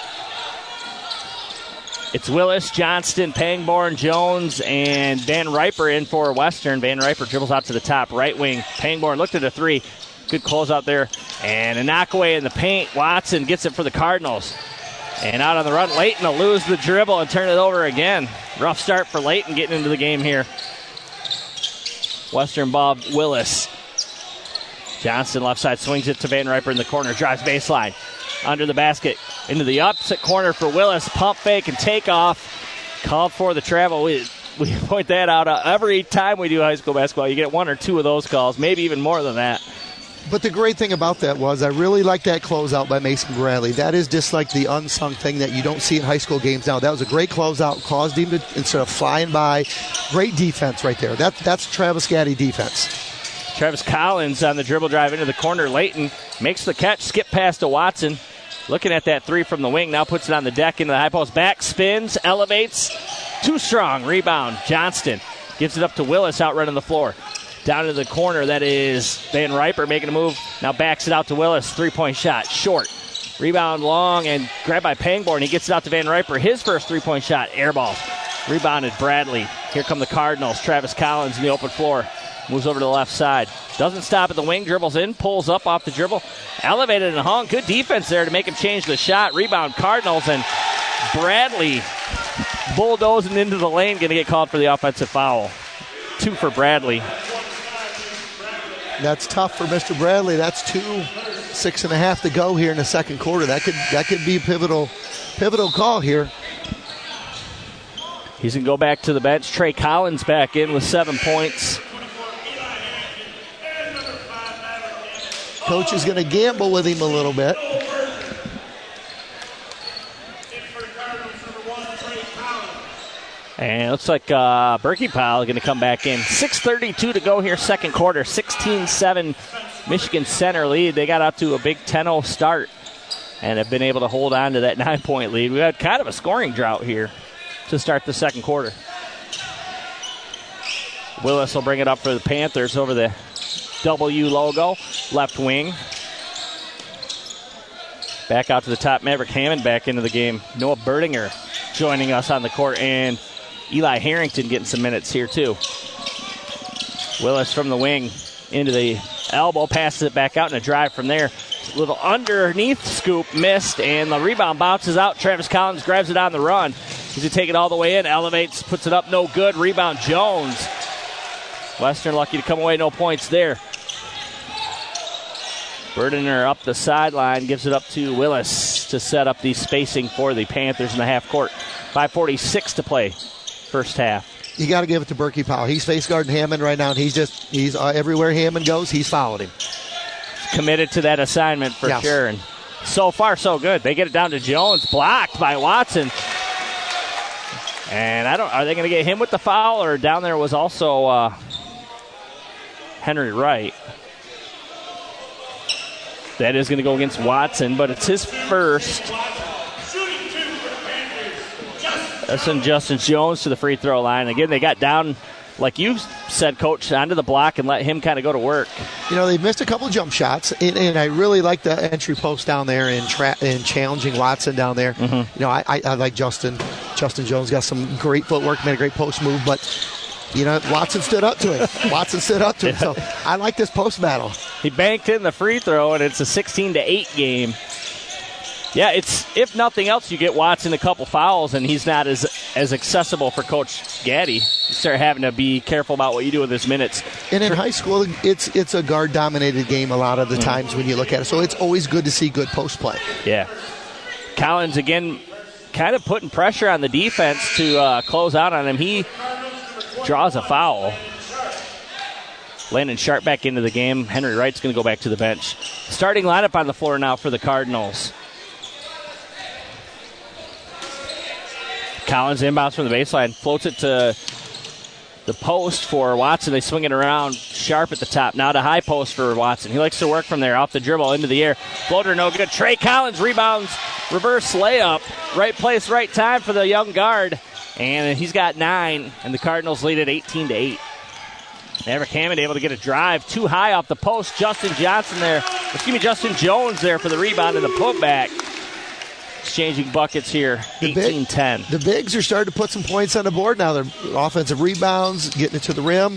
It's Willis, Johnston, Pangborn, Jones, and Van Riper in for Western. Van Riper dribbles out to the top, right wing. Pangborn looked at a three. Good close out there. And a knockaway in the paint. Watson gets it for the Cardinals. And out on the run, Layton will lose the dribble and turn it over again. Rough start for Layton getting into the game here. Western ball, Willis. Johnston left side swings it to Van Riper in the corner. Drives baseline. Under the basket. Into the opposite corner for Willis. Pump fake and take off. Called for the travel. We, we point that out uh, every time we do high school basketball. You get one or two of those calls, maybe even more than that. But the great thing about that was I really like that closeout by Mason Bradley. That is just like the unsung thing that you don't see in high school games now. That was a great closeout, caused him to, instead of flying by, great defense right there. That, that's Travis Gaddy defense. Travis Collins on the dribble drive into the corner. Layton makes the catch, skip pass to Watson. Looking at that three from the wing, now puts it on the deck into the high post. Back spins, elevates. Too strong. Rebound. Johnston gives it up to Willis out running the floor. Down to the corner, that is Van Riper making a move. Now backs it out to Willis. Three-point shot, short. Rebound long and grabbed by Pangborn. He gets it out to Van Riper. His first three-point shot, air ball. Rebounded Bradley. Here come the Cardinals. Travis Collins in the open floor. Moves over to the left side. Doesn't stop at the wing. Dribbles in. Pulls up off the dribble. Elevated and hung. Good defense there to make him change the shot. Rebound Cardinals. And Bradley bulldozing into the lane. Going to get called for the offensive foul. Two for Bradley. That's tough for Mister Bradley. That's two, six and a half to go here in the second quarter. That could that could be a pivotal, pivotal call here. He's going to go back to the bench. Trey Collins back in with seven points. Coach is going to gamble with him a little bit. And it looks like uh, Berkey Powell going to come back in. six thirty-two to go here, second quarter. sixteen seven Michigan Center lead. They got up to a big ten oh start and have been able to hold on to that nine-point lead. We had kind of a scoring drought here to start the second quarter. Willis will bring it up for the Panthers over the W logo, left wing. Back out to the top, Maverick Hammond back into the game. Noah Berdinger joining us on the court, and Eli Harrington getting some minutes here too. Willis from the wing into the elbow, passes it back out, and a drive from there. A little underneath scoop, missed, and the rebound bounces out. Travis Collins grabs it on the run. He's going to take it all the way in, elevates, puts it up, no good. Rebound, Jones. Western lucky to come away, no points there. Burdener up the sideline, gives it up to Willis to set up the spacing for the Panthers in the half court. five forty-six to play, first half. You got to give it to Berkey Powell. He's face guarding Hammond right now, and he's just, he's uh, everywhere Hammond goes, he's followed him. Committed to that assignment for yes. sure. And so far, so good. They get it down to Jones, blocked by Watson. And I don't, are they going to get him with the foul, or down there was also uh, Henry Wright? That is going to go against Watson, but it's his first. That's in Justin Jones to the free throw line. Again, they got down, like you said, Coach, onto the block and let him kind of go to work. You know, they've missed a couple jump shots, and, and I really like the entry post down there and, tra- and challenging Watson down there. Mm-hmm. You know, I, I, I like Justin. Justin Jones got some great footwork, made a great post move, but, you know, Watson stood up to him. Watson stood up to him, so I like this post battle. He banked in the free throw, and it's a sixteen to eight game. Yeah, it's, if nothing else, you get Watson a couple fouls, and he's not as as accessible for Coach Gaddy. You start having to be careful about what you do with his minutes. And in high school, it's it's a guard-dominated game a lot of the mm-hmm. times when you look at it, so it's always good to see good post play. Yeah. Collins, again, kind of putting pressure on the defense to uh, close out on him. He draws a foul. Landon Sharp back into the game. Henry Wright's going to go back to the bench. Starting lineup on the floor now for the Cardinals. Collins inbounds from the baseline, floats it to the post for Watson. They swing it around. Sharp at the top. Now to high post for Watson. He likes to work from there, off the dribble, into the air. Floater no good. Trey Collins rebounds, reverse layup. Right place, right time for the young guard. And he's got nine, and the Cardinals lead it eighteen to eight. Maverick Hammond able to get a drive too high off the post. Justin Johnson there. Excuse me, Justin Jones there for the rebound and the putback. Exchanging buckets here, eighteen ten. The bigs are starting to put some points on the board now. They're offensive rebounds, getting it to the rim.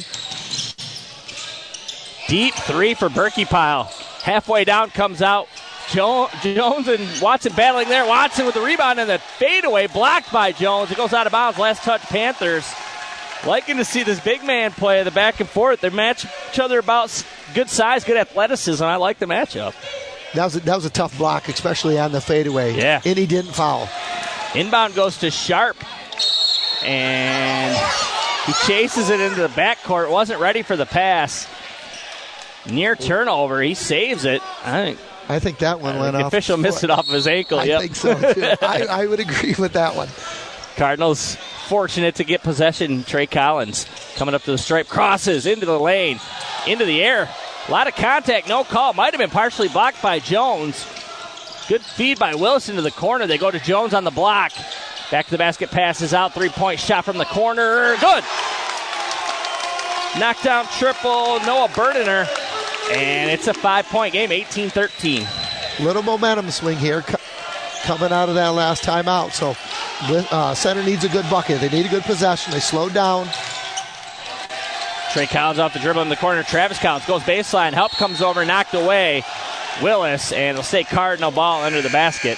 Deep three for Berkey Pile. Halfway down comes out. Jo- Jones and Watson battling there. Watson with the rebound and the fadeaway blocked by Jones. It goes out of bounds. Last touch, Panthers. Liking to see this big man play the back and forth. They match each other about good size, good athleticism. I like the matchup. That was a, that was a tough block, especially on the fadeaway. Yeah. And he didn't foul. Inbound goes to Sharp. And he chases it into the backcourt. Wasn't ready for the pass. Near turnover. He saves it. I think I think that one went the off. The official missed it off of his ankle. I yep. think so, too. I, I would agree with that one. Cardinals fortunate to get possession. Trey Collins coming up to the stripe. Crosses into the lane. Into the air. A lot of contact, no call. Might have been partially blocked by Jones. Good feed by Wilson to the corner. They go to Jones on the block. Back to the basket, passes out. Three-point shot from the corner. Good. Knockdown triple, Noah Burdener. And it's a five-point game, eighteen thirteen. Little momentum swing here coming out of that last timeout. So uh, center needs a good bucket. They need a good possession. They slowed down. Trey Collins off the dribble in the corner. Travis Collins goes baseline. Help comes over, knocked away. Willis, and it'll stay Cardinal ball under the basket.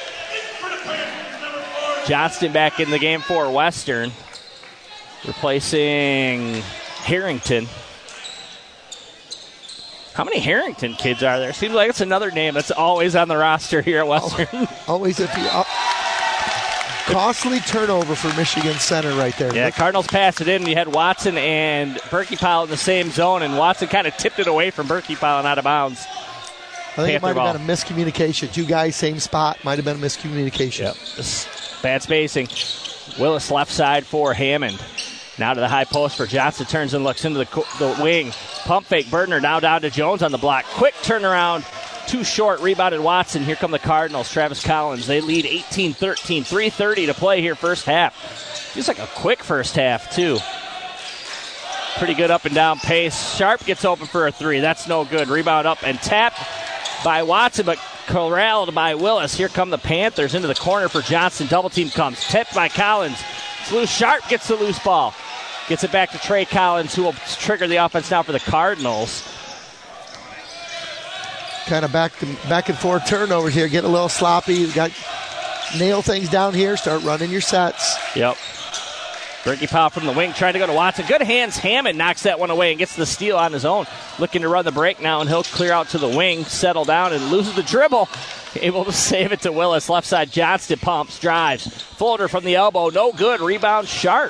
Johnston back in the game for Western. Replacing Harrington. How many Harrington kids are there? Seems like it's another name that's always on the roster here at Western. Always at the up. Costly turnover for Michigan Center right there. Yeah, Cardinals passed it in. You had Watson and Berkey Pile in the same zone, and Watson kind of tipped it away from Berkey Pile and out of bounds. I think Panther it might ball. have been a miscommunication. Two guys, same spot. Might have been a miscommunication. Yep. Bad spacing. Willis left side for Hammond. Now to the high post for Johnson. Turns and looks into the, co- the wing. Pump fake. Burdener now down to Jones on the block. Quick turnaround. Too short. Rebounded Watson. Here come the Cardinals. Travis Collins. They lead eighteen thirteen. three thirty to play here first half. Feels like a quick first half, too. Pretty good up and down pace. Sharp gets open for a three. That's no good. Rebound up and tapped by Watson, but corralled by Willis. Here come the Panthers into the corner for Johnson. Double team comes. Tipped by Collins. It's loose. Sharp gets the loose ball. Gets it back to Trey Collins, who will trigger the offense now for the Cardinals. kind of back to, back and forth turnovers here. Get a little sloppy. You got nail things down here. Start running your sets. Yep. Berkey Powell from the wing trying to go to Watson. Good hands. Hammond knocks that one away and gets the steal on his own. Looking to run the break now, and he'll clear out to the wing, settle down, and loses the dribble. Able to save it to Willis. Left side, Johnston pumps, drives. Floater from the elbow. No good. Rebound Sharp.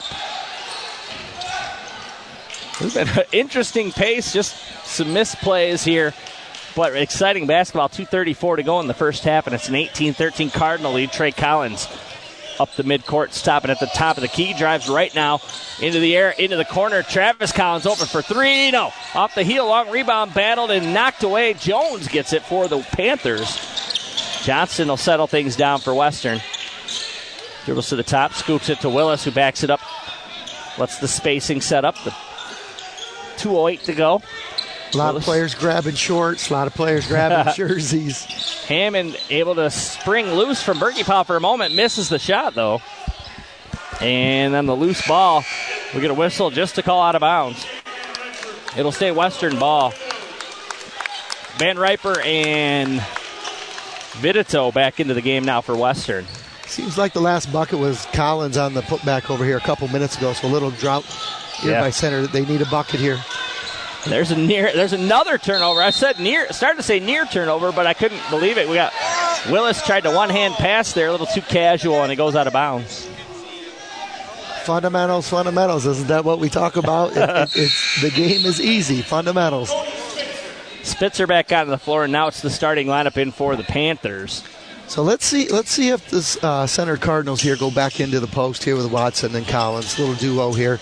It's been an interesting pace. Just some misplays here. But exciting basketball. two thirty-four to go in the first half, and it's an eighteen thirteen Cardinal lead. Trey Collins up the midcourt, stopping at the top of the key. Drives right now into the air, into the corner. Travis Collins open for three. No. Off the heel, long rebound, battled and knocked away. Jones gets it for the Panthers. Johnston will settle things down for Western. Dribbles to the top, scoops it to Willis, who backs it up. Lets the spacing set up. The two oh eight to go. A lot of players grabbing shorts, a lot of players grabbing jerseys. Hammond able to spring loose from Berkey Powell for a moment, misses the shot though. And then the loose ball, we get a whistle just to call out of bounds. It'll stay Western ball. Van Riper and Vitito back into the game now for Western. Seems like the last bucket was Collins on the putback over here a couple minutes ago, so a little drought here yeah. by center. They need a bucket here. There's a near. There's another turnover. I said near. Started to say near turnover, but I couldn't believe it. We got Willis tried to one-hand pass there, a little too casual, and it goes out of bounds. Fundamentals, fundamentals. Isn't that what we talk about? it, it, it's, the game is easy. Fundamentals. Spitzer back onto the floor, and now it's the starting lineup in for the Panthers. So let's see. Let's see if this uh, center Cardinals here go back into the post here with Watson and Collins. Little duo here.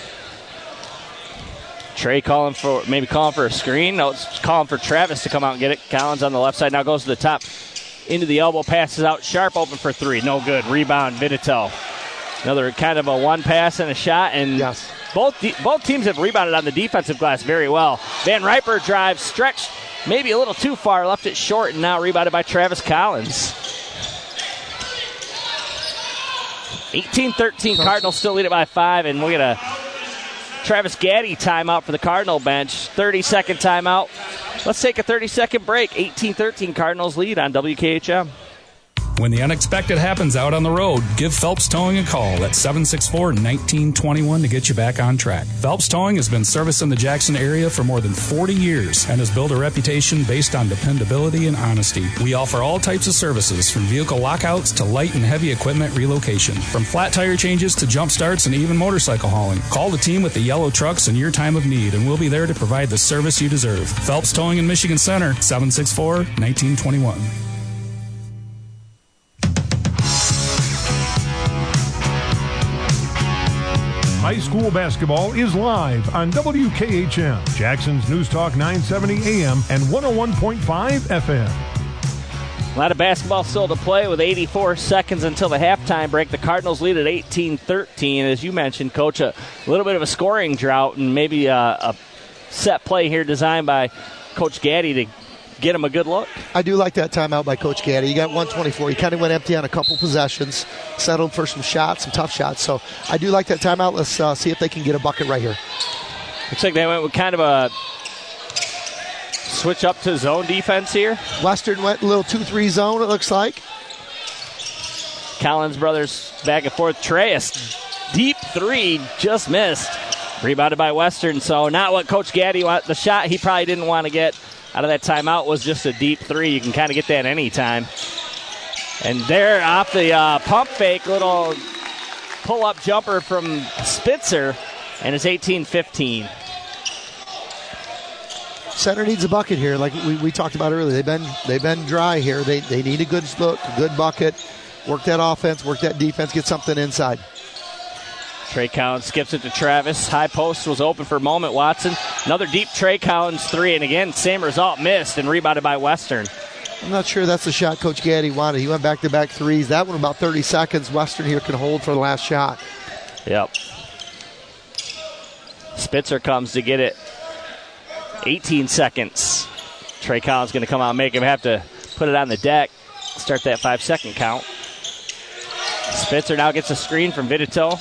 Trey calling for maybe calling for a screen. No, it's calling for Travis to come out and get it. Collins on the left side now goes to the top, into the elbow, passes out. Sharp open for three. No good. Rebound. Vitito. Another kind of a one pass and a shot, and yes. both de- both teams have rebounded on the defensive glass very well. Van Riper drives, stretched maybe a little too far, left it short, and now rebounded by Travis Collins. eighteen thirteen Cardinals still lead it by five, and we'll get a Travis Gaddy timeout for the Cardinal bench. thirty-second timeout. Let's take a thirty-second break. eighteen thirteen Cardinals lead on W K H M. When the unexpected happens out on the road, give Phelps Towing a call at seven six four, one nine two one to get you back on track. Phelps Towing has been servicing the Jackson area for more than forty years and has built a reputation based on dependability and honesty. We offer all types of services, from vehicle lockouts to light and heavy equipment relocation, from flat tire changes to jump starts and even motorcycle hauling. Call the team with the yellow trucks in your time of need, and we'll be there to provide the service you deserve. Phelps Towing in Michigan Center, seven six four, one nine two one. High school basketball is live on W K H M, Jackson's News Talk nine seventy A M and one oh one point five F M. A lot of basketball still to play with eighty-four seconds until the halftime break. The Cardinals lead at eighteen thirteen. As you mentioned, Coach, a little bit of a scoring drought and maybe a, a set play here designed by Coach Gaddy to get him a good look. I do like that timeout by Coach Gaddy. He got one twenty-four. He kind of went empty on a couple possessions, settled for some shots, some tough shots. So I do like that timeout. Let's uh, see if they can get a bucket right here. Looks like they went with kind of a switch up to zone defense here. Western went a little two three zone, it looks like. Collins brothers back and forth. Trey, a deep three, just missed. Rebounded by Western, so not what Coach Gaddy wanted. The shot he probably didn't want to get out of that timeout was just a deep three. You can kind of get that anytime. And there, off the uh, pump fake, little pull-up jumper from Spitzer, and it's eighteen fifteen. Center needs a bucket here, like we, we talked about earlier. They've been they've been dry here. They they need a good look, a good bucket. Work that offense, work that defense, get something inside. Trey Collins skips it to Travis. High post was open for a moment. Watson, another deep Trey Collins three, and again, same result, missed and rebounded by Western. I'm not sure that's the shot Coach Gaddy wanted. He went back-to-back threes. That one about thirty seconds. Western here can hold for the last shot. Yep. Spitzer comes to get it. eighteen seconds. Trey Collins going to come out and make him have to put it on the deck. Start that five-second count. Spitzer now gets a screen from Vitito.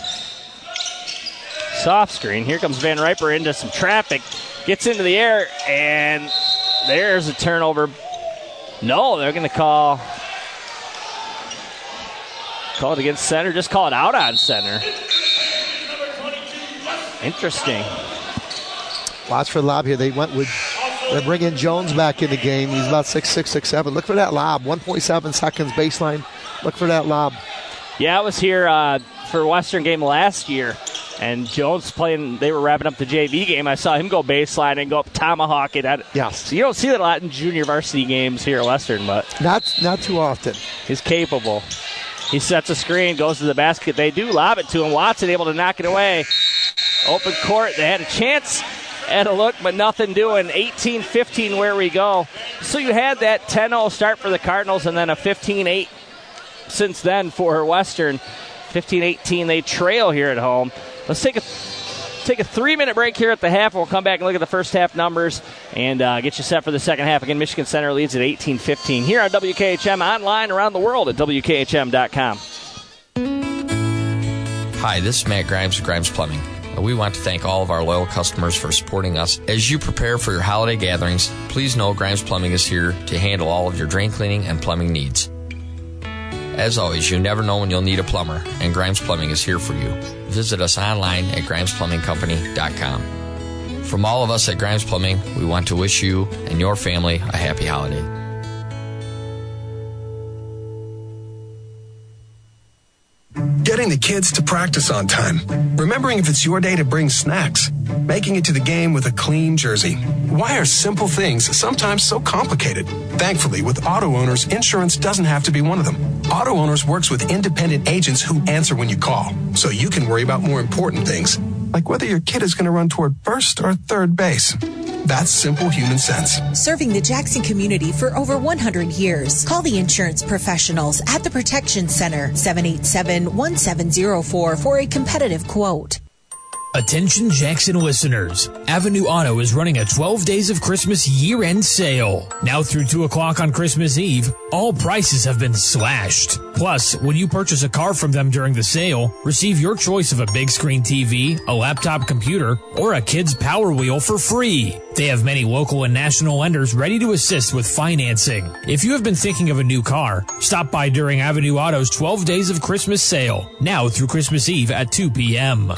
Soft screen. Here comes Van Riper into some traffic. Gets into the air, and there's a turnover No, they're going to call call it against center. Just call it out on center. Interesting. Watch for the lob here. They went with, they're bringing Jones back in the game. He's about six six, six seven. Look for that lob. one point seven seconds baseline. Look for that lob. Yeah, I was here uh, for Western game last year, and Jones playing, they were wrapping up the J V game. I saw him go baseline and go up tomahawk it. At, yes. So you don't see that a lot in junior varsity games here at Western, but not not too often. He's capable. He sets a screen, goes to the basket. They do lob it to him. Watson able to knock it away. Open court. They had a chance at a look, but nothing doing. eighteen fifteen where we go. So you had that ten oh start for the Cardinals and then a fifteen eight since then for Western. fifteen eighteen they trail here at home. Let's take a take a three-minute break here at the half. We'll come back and look at the first half numbers and uh, get you set for the second half. Again, Michigan Center leads at eighteen fifteen here on W K H M, online around the world at W K H M dot com. Hi, this is Matt Grimes of Grimes Plumbing. We want to thank all of our loyal customers for supporting us. As you prepare for your holiday gatherings, please know Grimes Plumbing is here to handle all of your drain cleaning and plumbing needs. As always, you never know when you'll need a plumber, and Grimes Plumbing is here for you. Visit us online at grimes plumbing company dot com. From all of us at Grimes Plumbing, we want to wish you and your family a happy holiday. Getting the kids to practice on time. Remembering if it's your day to bring snacks. Making it to the game with a clean jersey. Why are simple things sometimes so complicated? Thankfully, with Auto Owners, insurance doesn't have to be one of them. Auto Owners works with independent agents who answer when you call, so you can worry about more important things, like whether your kid is going to run toward first or third base. That's simple human sense. Serving the Jackson community for over one hundred years. Call the insurance professionals at the Protection Center, seven eight seven, one seven zero four for a competitive quote. Attention Jackson listeners. Avenue Auto is running a twelve days of Christmas year-end sale. Now through two o'clock on Christmas Eve, all prices have been slashed. Plus, when you purchase a car from them during the sale, receive your choice of a big screen T V, a laptop computer, or a kid's Power Wheel for free. They have many local and national lenders ready to assist with financing. If you have been thinking of a new car, stop by during Avenue Auto's twelve days of Christmas sale, now through Christmas Eve at two p.m.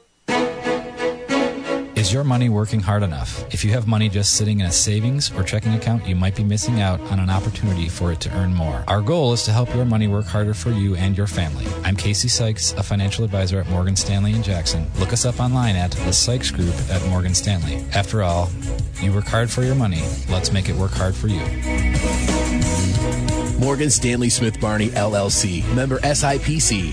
Is your money working hard enough? If you have money just sitting in a savings or checking account, you might be missing out on an opportunity for it to earn more. Our goal is to help your money work harder for you and your family. I'm Casey Sykes, a financial advisor at Morgan Stanley in Jackson. Look us up online at the Sykes Group at Morgan Stanley. After all, you work hard for your money. Let's make it work hard for you. Morgan Stanley Smith Barney, L L C. Member S I P C.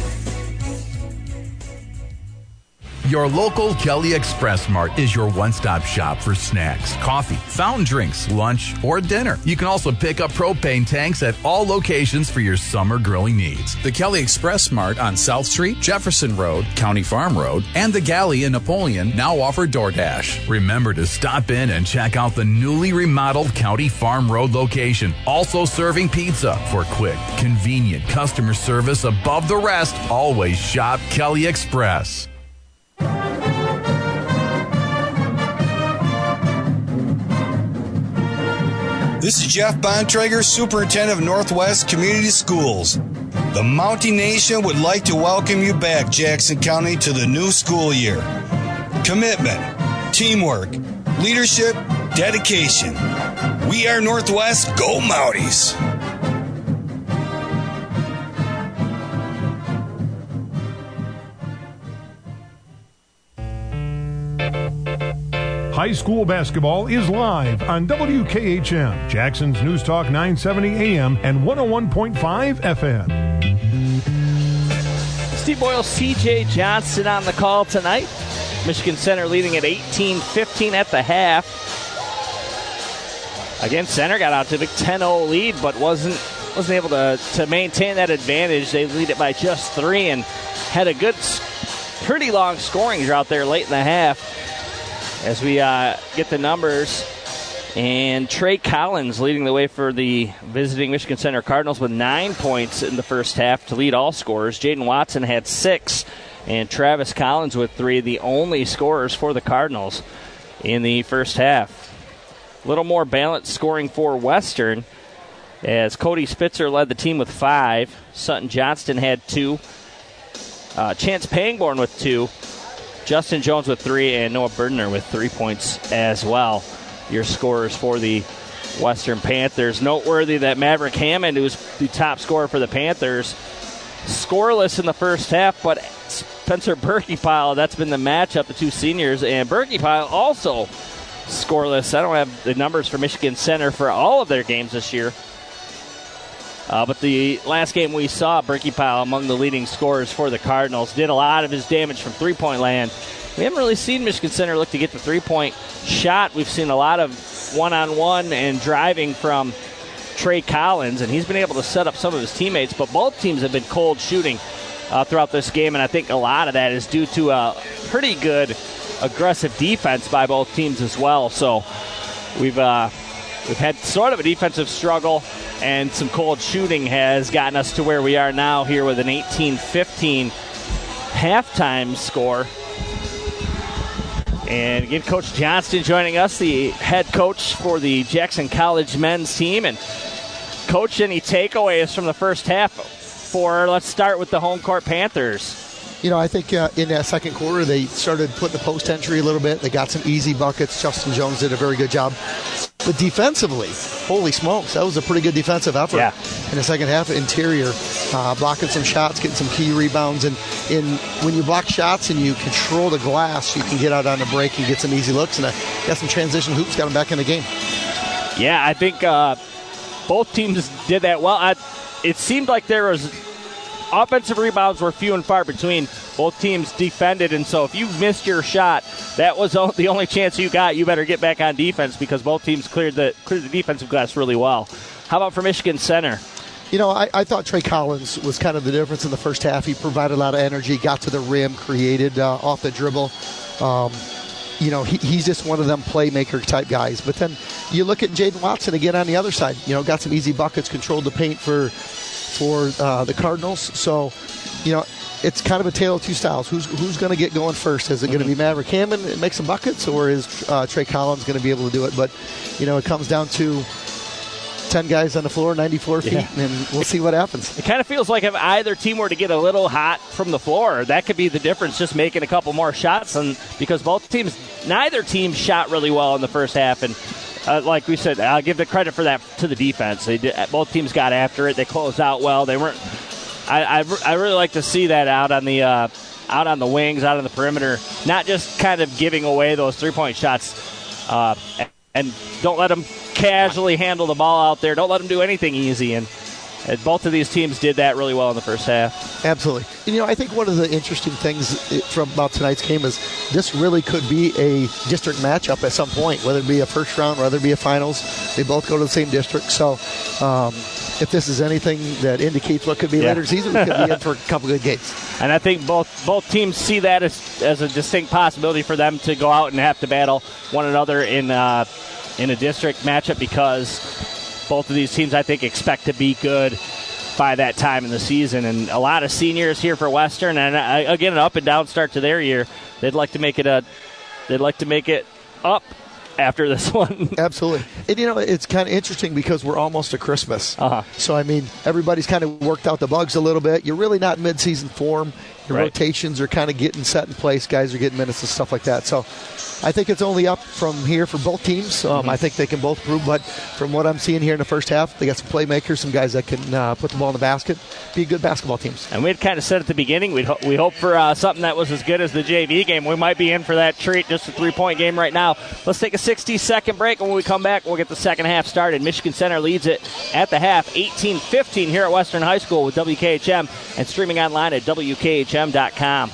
Your local Kelly Express Mart is your one-stop shop for snacks, coffee, fountain drinks, lunch, or dinner. You can also pick up propane tanks at all locations for your summer grilling needs. The Kelly Express Mart on South Street, Jefferson Road, County Farm Road, and the Galley in Napoleon now offer DoorDash. Remember to stop in and check out the newly remodeled County Farm Road location. Also serving pizza for quick, convenient customer service above the rest. Always shop Kelly Express. This is Jeff Bontrager, Superintendent of Northwest Community Schools. The Mountie Nation would like to welcome you back, Jackson County, to the new school year. Commitment, teamwork, leadership, dedication. We are Northwest. Go Mounties! High school basketball is live on W K H M, Jackson's News Talk nine seventy A M and one oh one point five F M. Steve Boyle, C J Johnson on the call tonight. Michigan Center leading at eighteen fifteen at the half. Again, Center got out to a big ten oh lead, but wasn't wasn't able to, to maintain that advantage. They lead it by just three and had a good, pretty long scoring drought there late in the half. As we uh, get the numbers, and Trey Collins leading the way for the visiting Michigan Center Cardinals with nine points in the first half to lead all scorers. Jaden Watson had six, and Travis Collins with three, the only scorers for the Cardinals in the first half. A little more balanced scoring for Western. as Cody Spitzer led the team with five. Sutton Johnston had two. Uh, Chance Pangborn with two. Justin Jones with three, and Noah Burdener with three points as well. Your scorers for the Western Panthers. Noteworthy that Maverick Hammond, who's the top scorer for the Panthers, scoreless in the first half, but Spencer Berkeypile, that's been the matchup, the two seniors, and Berkeypile also scoreless. I don't have the numbers for Michigan Center for all of their games this year. Uh, but the last game we saw, Berkeypile among the leading scorers for the Cardinals, did a lot of his damage from three-point land. We haven't really seen Michigan Center look to get the three-point shot. We've seen a lot of one-on-one and driving from Trey Collins, and he's been able to set up some of his teammates. But both teams have been cold shooting uh, throughout this game, and I think a lot of that is due to a pretty good aggressive defense by both teams as well. So we've uh, we've had sort of a defensive struggle, and some cold shooting has gotten us to where we are now here with an eighteen fifteen halftime score. And again, Coach Johnston joining us, the head coach for the Jackson College men's team. And, Coach, any takeaways from the first half for, let's start with the home court Panthers? You know, I think uh, in that second quarter, they started putting the post entry a little bit. They got some easy buckets. Justin Jones did a very good job. But defensively, holy smokes, that was a pretty good defensive effort yeah. in the second half. Interior, uh, blocking some shots, getting some key rebounds. And in, when you block shots and you control the glass, you can get out on the break and get some easy looks. And uh, got some transition hoops, got them back in the game. Yeah, I think uh, both teams did that well. I, it seemed like there was offensive rebounds were few and far between. Both teams defended, and so if you missed your shot, that was the only chance you got. You better get back on defense because both teams cleared the cleared the defensive glass really well. How about for Michigan Center? You know, I, I thought Trey Collins was kind of the difference in the first half. He provided a lot of energy, got to the rim, created uh, off the dribble. Um, you know, he, he's just one of them playmaker type guys. But then you look at Jaden Watson again on the other side. You know, got some easy buckets, controlled the paint for for uh, the Cardinals. So, you know, it's kind of a tale of two styles. Who's who's going to get going first? Is it going to be Maverick Hammond and make some buckets, or is uh, Trey Collins going to be able to do it? But, you know, it comes down to ten guys on the floor, ninety-four feet, yeah. and we'll see what happens. It kind of feels like if either team were to get a little hot from the floor, that could be the difference, just making a couple more shots. And because both teams, neither team shot really well in the first half. And uh, like we said, I'll give the credit for that to the defense. They did, both teams got after it. They closed out well. They weren't. I, I, I really like to see that out on the uh, out on the wings, out on the perimeter, not just kind of giving away those three-point shots, uh, and don't let them casually handle the ball out there. Don't let them do anything easy. And, and both of these teams did that really well in the first half. Absolutely. And, you know, I think one of the interesting things from about tonight's game is this really could be a district matchup at some point, whether it be a first round, whether it be a finals. They both go to the same district. So, um, if this is anything that indicates what could be yeah. later season, we could be in for a couple good games. And I think both both teams see that as, as a distinct possibility for them to go out and have to battle one another in uh, in a district matchup, because both of these teams, I think, expect to be good by that time in the season. And a lot of seniors here for Western, and uh, again, an up and down start to their year. They'd like to make it a they'd like to make it up after this one. Absolutely. And, you know, it's kind of interesting because we're almost to Christmas. Uh-huh. So, I mean, everybody's kind of worked out the bugs a little bit. You're really not mid-season form. Your right. rotations are kind of getting set in place. Guys are getting minutes and stuff like that. So, I think it's only up from here for both teams. Um, mm-hmm. I think they can both prove, but from what I'm seeing here in the first half, they got some playmakers, some guys that can uh, put the ball in the basket, be good basketball teams. And we had kind of said at the beginning, we'd ho- we hope for uh, something that was as good as the J V game. We might be in for that treat, just a three-point game right now. Let's take a sixty-second break, and when we come back, we'll get the second half started. Michigan Center leads it at the half, eighteen fifteen here at Western High School with W K H M, and streaming online at W K H M dot com.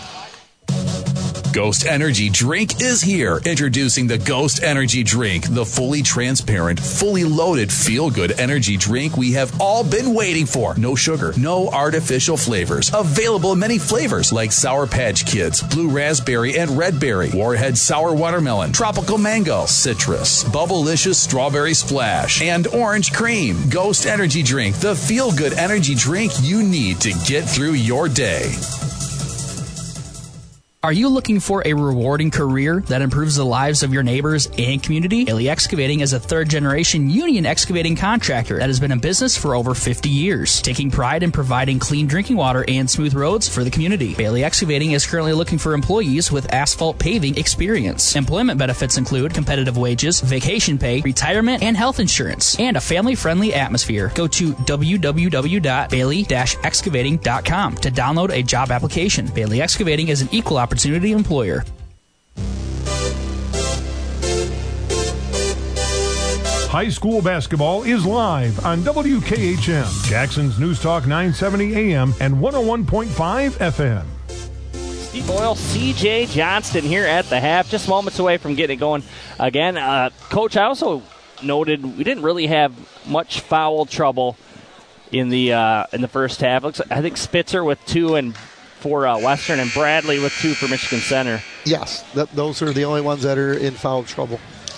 Ghost Energy Drink is here. Introducing the Ghost Energy Drink, the fully transparent, fully loaded, feel-good energy drink we have all been waiting for. No sugar, no artificial flavors. Available in many flavors like Sour Patch Kids, Blue Raspberry and Red Berry, Warhead Sour Watermelon, Tropical Mango, Citrus, Bubblicious Strawberry Splash, and Orange Cream. Ghost Energy Drink, the feel-good energy drink you need to get through your day. Are you looking for a rewarding career that improves the lives of your neighbors and community? Bailey Excavating is a third-generation union excavating contractor that has been in business for over fifty years, taking pride in providing clean drinking water and smooth roads for the community. Bailey Excavating is currently looking for employees with asphalt paving experience. Employment benefits include competitive wages, vacation pay, retirement, and health insurance, and a family-friendly atmosphere. Go to w w w dot bailey dash excavating dot com to download a job application. Bailey Excavating is an equal opportunity Opportunity employer. High school basketball is live on W K H M, Jackson's News Talk nine seventy A M and one oh one point five F M. Steve Boyle, C J Johnston here at the half, just moments away from getting it going again. Uh, Coach, I also noted we didn't really have much foul trouble in the uh, in the first half. Looks like, I think Spitzer with two and for uh, Western, and Bradley with two for Michigan Center. Yes, th- those are the only ones that are in foul trouble.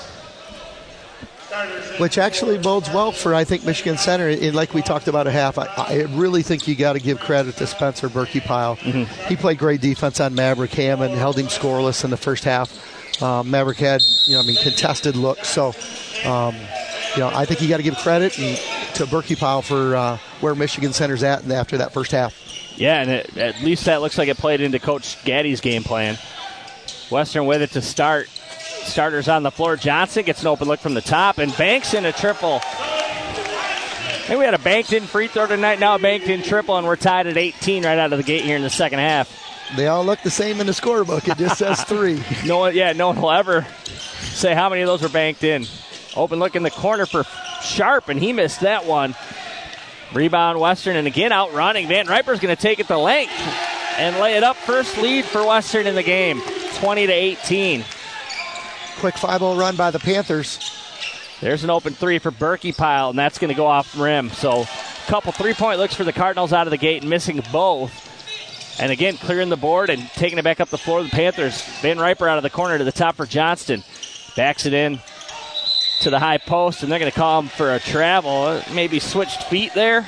Which actually bodes well for, I think, Michigan Center. And like we talked about a half, I, I really think you got to give credit to Spencer Berkey-Pyle. Mm-hmm. He played great defense on Maverick Hammond, held him scoreless in the first half. Um, Maverick had, you know, I mean, contested looks. So, um, you know, I think you got to give credit and, to Berkey-Pyle for uh, where Michigan Center's at after that first half. Yeah, and it, at least that looks like it played into Coach Gaddy's game plan. Western with it to start. Starters on the floor. Johnson gets an open look from the top and banks in a triple. I think we had a banked-in free throw tonight, now a banked-in triple, and we're tied at eighteen right out of the gate here in the second half. They all look the same in the scorebook. It just says three. No one, yeah, no one will ever say how many of those were banked in. Open look in the corner for Sharp, and he missed that one. Rebound Western, and again outrunning. Van Riper's going to take it to length and lay it up. First lead for Western in the game, twenty to eighteen. Quick five oh run by the Panthers. There's an open three for Berkey-Pyle, and that's going to go off rim. So a couple three-point looks for the Cardinals out of the gate and missing both. And again, clearing the board and taking it back up the floor. The Panthers, Van Riper out of the corner to the top for Johnston. Backs it in to the high post, and they're going to call him for a travel. Maybe switched feet there.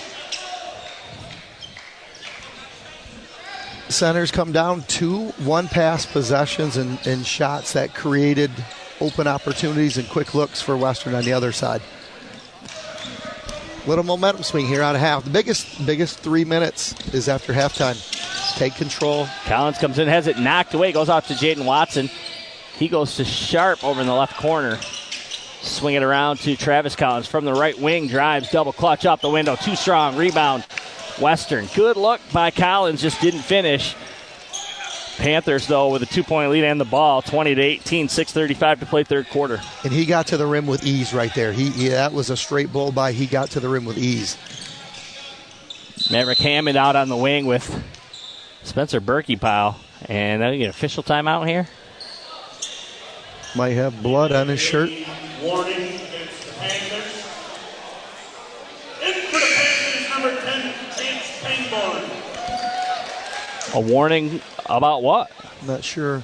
Centers come down two one-pass possessions and, and shots that created open opportunities and quick looks for Western on the other side. Little momentum swing here out of half. The biggest biggest three minutes is after halftime. Take control. Collins comes in, has it knocked away, goes out to Jaden Watson. He goes to Sharp over in the left corner. Swing it around to Travis Collins from the right wing. Drives, double clutch out the window. Too strong. Rebound. Western. Good look by Collins. Just didn't finish. Panthers, though, with a two-point lead and the ball. twenty to eighteen. six thirty-five to play third quarter. And he got to the rim with ease right there. He, he That was a straight blow by. He got to the rim with ease. Maverick Hammond out on the wing with Spencer Berkey-Pyle. And then you get official timeout here. Might have blood on his shirt. Warning against the Panthers. In for the Panthers, number ten, Chance Pangborn. A warning about what? Not sure.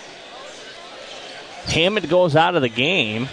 Hammond goes out of the game.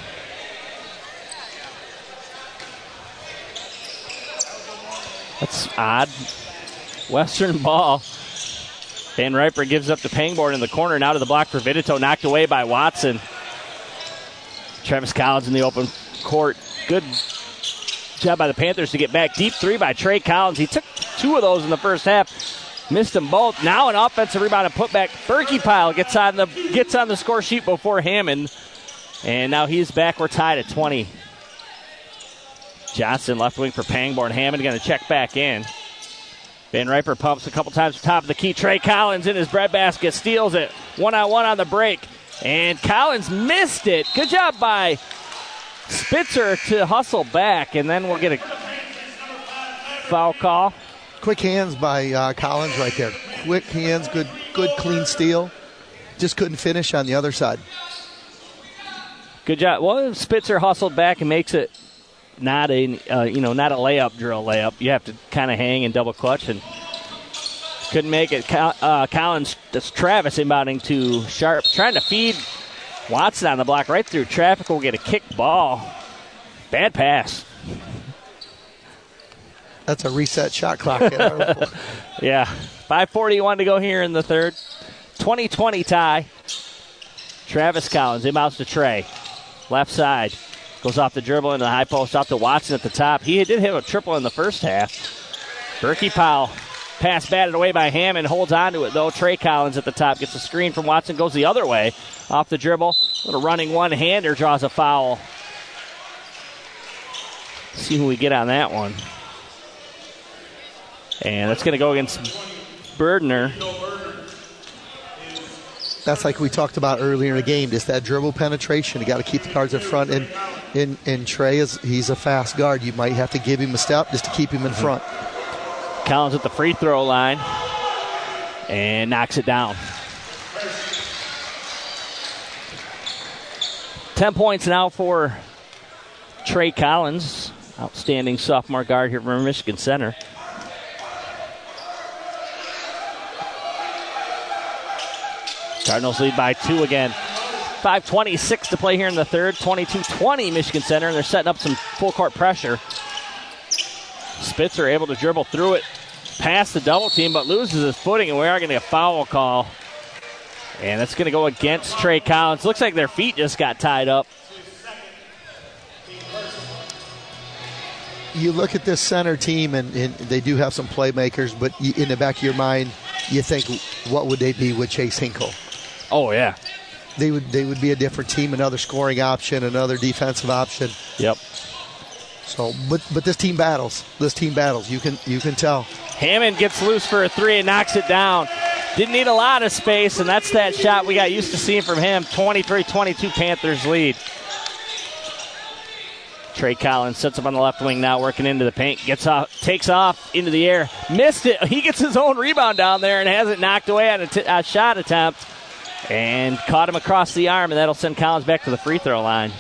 That's odd. Western ball. Van Riper gives up to Pangborn in the corner. Now to the block for Vidito. Knocked away by Watson. Travis Collins in the open court. Good job by the Panthers to get back. Deep three by Trey Collins. He took two of those in the first half. Missed them both. Now an offensive rebound and putback. Berkey-Pyle gets on the gets on the score sheet before Hammond. And now he's back. We're tied at twenty. Johnson left wing for Pangborn. Hammond going to check back in. Van Riper pumps a couple times top of the key. Trey Collins in his breadbasket. Steals it. One-on-one on the break. And Collins missed it. Good job by Spitzer to hustle back. And then we'll get a foul call. Quick hands by uh, Collins right there. Quick hands, good good clean steal. Just couldn't finish on the other side. Good job. Well, Spitzer hustled back and makes it not a uh, you know not a layup drill layup. You have to kind of hang and double clutch, and couldn't make it. Uh, Collins, that's Travis inbounding to Sharp, trying to feed Watson on the block right through traffic. We'll get a kick ball. Bad pass. That's a reset shot clock. Yeah. five forty-one to go here in the third. twenty twenty tie. Travis Collins inbounds to Trey. Left side. Goes off the dribble into the high post, off to Watson at the top. He did hit a triple in the first half. Berkey Powell. Pass batted away by Hammond. Holds on to it, though. Trey Collins at the top. Gets a screen from Watson. Goes the other way. Off the dribble. Little running one-hander. Draws a foul. See who we get on that one. And that's going to go against Berdner. That's like we talked about earlier in the game. Just that dribble penetration. You got to keep the guards in front. And, and, and Trey, is he's a fast guard. You might have to give him a step just to keep him in mm-hmm. front. Collins at the free throw line and knocks it down. Ten points now for Trey Collins, outstanding sophomore guard here from Michigan Center. Cardinals lead by two again. five twenty-six to play here in the third. twenty-two twenty Michigan Center, and they're setting up some full court pressure. Spitzer able to dribble through it, past the double team, but loses his footing, and we are going to get a foul call. And that's going to go against Trey Collins. Looks like their feet just got tied up. You look at this center team, and, and they do have some playmakers, but you, in the back of your mind, you think, what would they be with Chase Hinkle? Oh, yeah. They would they would be a different team, another scoring option, another defensive option. Yep. So, but but this team battles. This team battles. You can you can tell. Hammond gets loose for a three and knocks it down. Didn't need a lot of space, and that's that shot we got used to seeing from him. twenty-three twenty-two Panthers lead. Trey Collins sets up on the left wing now, working into the paint. Gets off, takes off into the air. Missed it. He gets his own rebound down there and has it knocked away on a, t- a shot attempt. And caught him across the arm, and that'll send Collins back to the free throw line.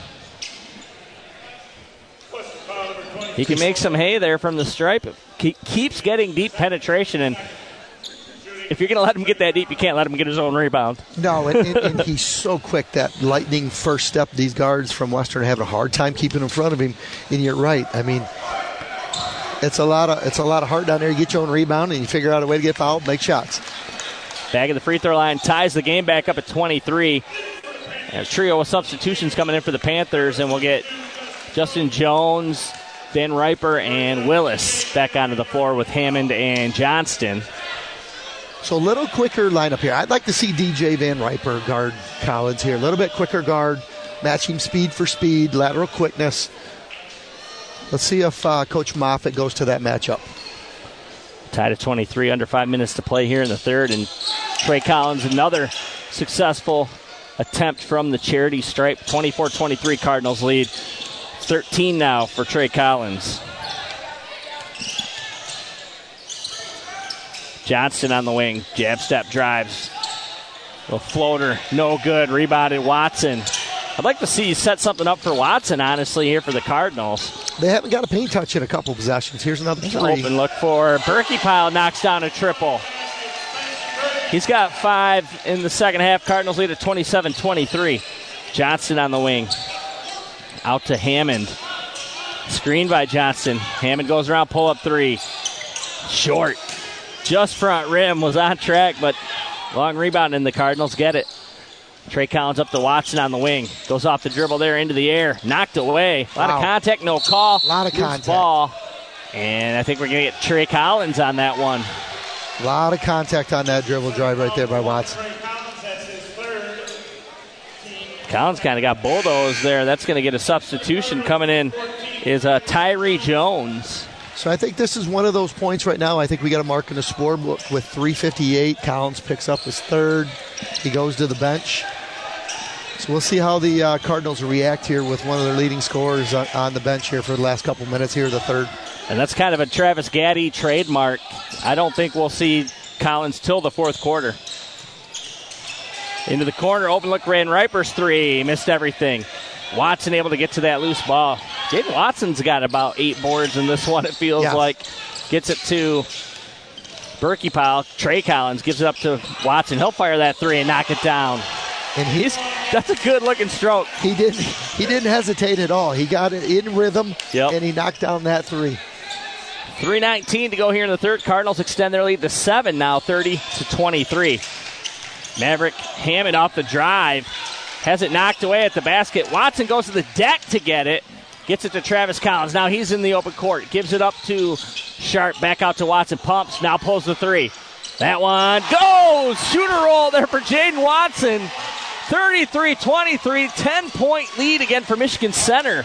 He can make some hay there from the stripe. He keeps getting deep penetration, and if you're going to let him get that deep, you can't let him get his own rebound. No, and, and, and he's so quick. That lightning first step, these guards from Western have a hard time keeping in front of him. And you're right. I mean, it's a lot of it's a lot of heart down there. You get your own rebound, and you figure out a way to get fouled, make shots. Back at the free throw line, ties the game back up at twenty-three. And a trio of substitutions coming in for the Panthers, and we'll get Justin Jones, Dan Riper, and Willis back onto the floor with Hammond and Johnston. So a little quicker lineup here. I'd like to see D J Van Riper guard Collins here. A little bit quicker guard, matching speed for speed, lateral quickness. Let's see if uh, Coach Moffitt goes to that matchup. Tied at twenty-three, under five minutes to play here in the third. And Trey Collins, another successful attempt from the charity stripe. twenty-four twenty-three Cardinals lead. thirteen now for Trey Collins. Johnston on the wing. Jab step drives. A floater, no good. Rebounded Watson. I'd like to see you set something up for Watson, honestly, here for the Cardinals. They haven't got a paint touch in a couple possessions. Here's another three. Open look for Berkey Powell, knocks down a triple. He's got five in the second half. Cardinals lead at twenty-seven twenty-three. Johnston on the wing. Out to Hammond. Screened by Johnston. Hammond goes around, pull up three. Short. Just front rim, was on track, but long rebound, and the Cardinals get it. Trey Collins up to Watson on the wing. Goes off the dribble there into the air. Knocked away. A lot wow. of contact, no call. A lot of Loose contact. Ball. And I think we're going to get Trey Collins on that one. A lot of contact on that dribble drive right there by Watson. Collins kind of got bulldozed there. That's going to get a substitution. Coming in is uh, Tyree Jones. So I think this is one of those points right now. I think we got a mark in the scorebook with three fifty-eight. Collins picks up his third. He goes to the bench. So we'll see how the uh, Cardinals react here with one of their leading scorers on, on the bench here for the last couple minutes here, the third. And that's kind of a Travis Gaddy trademark. I don't think we'll see Collins till the fourth quarter. Into the corner, open look, Van Riper's three. Missed everything. Watson able to get to that loose ball. Jaden Watson's got about eight boards in this one, it feels yes. like. Gets it to Berkey Powell. Trey Collins gives it up to Watson. He'll fire that three and knock it down. And he's that's a good looking stroke. He didn't he didn't hesitate at all. He got it in rhythm yep. and he knocked down that three. three nineteen to go here in the third. Cardinals extend their lead to seven now, thirty to twenty-three. Maverick Hammond off the drive. Has it knocked away at the basket. Watson goes to the deck to get it. Gets it to Travis Collins. Now he's in the open court. Gives it up to Sharp. Back out to Watson. Pumps. Now pulls the three. That one goes. Shooter roll there for Jaden Watson. thirty-three twenty-three. ten-point lead again for Michigan Center.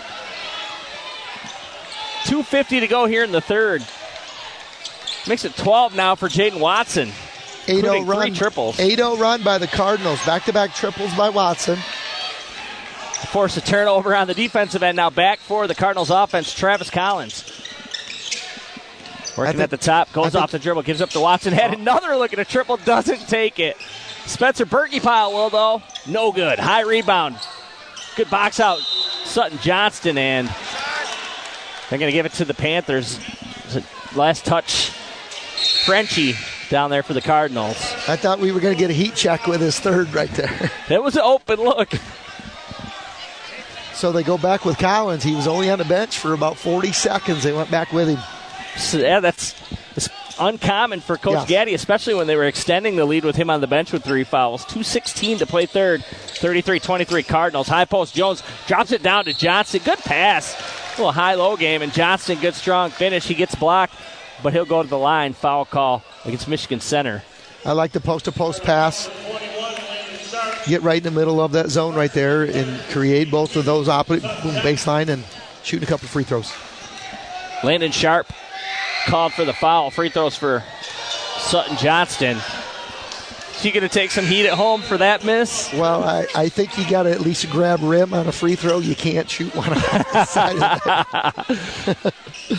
two fifty to go here in the third. Makes it twelve now for Jaden Watson. eight oh including run, three triples. eight oh run by the Cardinals. Back-to-back triples by Watson. Force a turnover on the defensive end. Now back for the Cardinals offense, Travis Collins. Working think, at the top, goes think, off the dribble, gives up to Watson. Had another look at a triple, doesn't take it. Spencer Berkeypile will, though. No good. High rebound. Good box out. Sutton Johnston, and they're going to give it to the Panthers. Last touch, Frenchie down there for the Cardinals. I thought we were going to get a heat check with his third right there. That was an open look. So they go back with Collins. He was only on the bench for about forty seconds. They went back with him. So, yeah, that's, that's uncommon for Coach yes. Gaddy, especially when they were extending the lead with him on the bench with three fouls. two sixteen to play third. thirty-three twenty-three Cardinals. High post. Jones drops it down to Johnson. Good pass. A little high-low game, and Johnson, good strong finish. He gets blocked, but he'll go to the line. Foul call against Michigan Center. I like the post-to-post pass. Get right in the middle of that zone right there and create both of those opposite boom, baseline and shoot a couple free throws. Landon Sharp called for the foul. Free throws for Sutton Johnston. She going to take some heat at home for that miss? Well, I, I think you got to at least grab rim on a free throw. You can't shoot one on the side of that.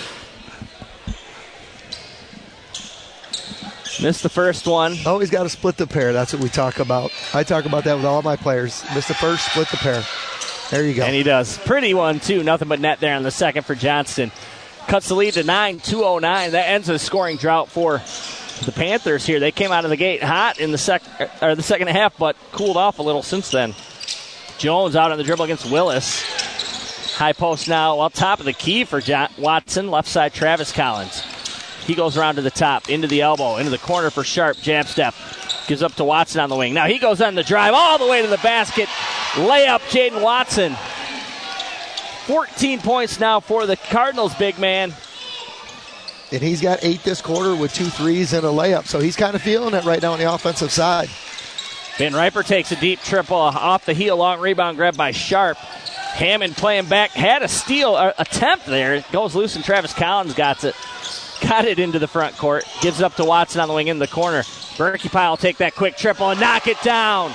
Missed the first one. Always got to split the pair. That's what we talk about. I talk about that with all my players. Miss the first, split the pair. There you go. And he does. Pretty one, too. Nothing but net there on the second for Johnston. Cuts the lead to nine, two oh nine. That ends the scoring drought for the Panthers here. They came out of the gate hot in the, sec- or the second half, but cooled off a little since then. Jones out on the dribble against Willis. High post now up top of the key for John- Watson. Left side, Travis Collins. He goes around to the top, into the elbow, into the corner for Sharp. Jab step. Gives up to Watson on the wing. Now he goes on the drive all the way to the basket. Layup, Jaden Watson. fourteen points now for the Cardinals, big man. And he's got eight this quarter with two threes and a layup. So he's kind of feeling it right now on the offensive side. Ben Riper takes a deep triple off the heel. Long rebound grab by Sharp. Hammond playing back. Had a steal uh, attempt there. It goes loose and Travis Collins got it. Got it into the front court. Gives it up to Watson on the wing in the corner. Berkeypile will take that quick triple and knock it down.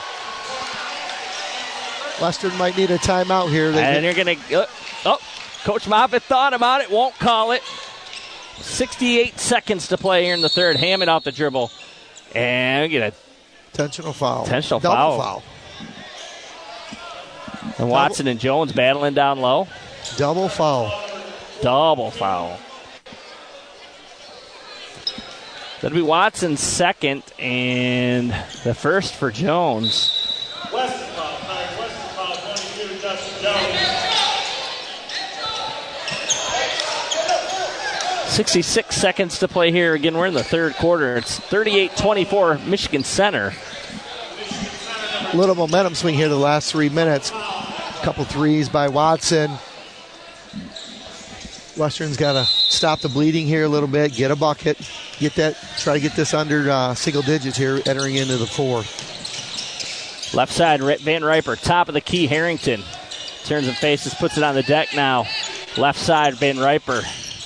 Western might need a timeout here. They and you're going to... Uh, oh, Coach Moffitt thought about it. Won't call it. sixty-eight seconds to play here in the third. Hammond off the dribble. And we get a... Intentional foul. Intentional Double foul. foul. And Watson Double. and Jones battling down low. Double foul. Double foul. That'll be Watson's second, and the first for Jones. West foul, West foul, twenty-two, Justin Jones. sixty-six seconds to play here. Again, we're in the third quarter. It's thirty-eight twenty-four Michigan Center. A little momentum swing here the last three minutes. A couple threes by Watson. Western's got to stop the bleeding here a little bit, get a bucket, get that, try to get this under uh, single digits here, entering into the fourth. Left side, Van Riper, top of the key, Harrington. Turns and faces, puts it on the deck now. Left side, Van Riper.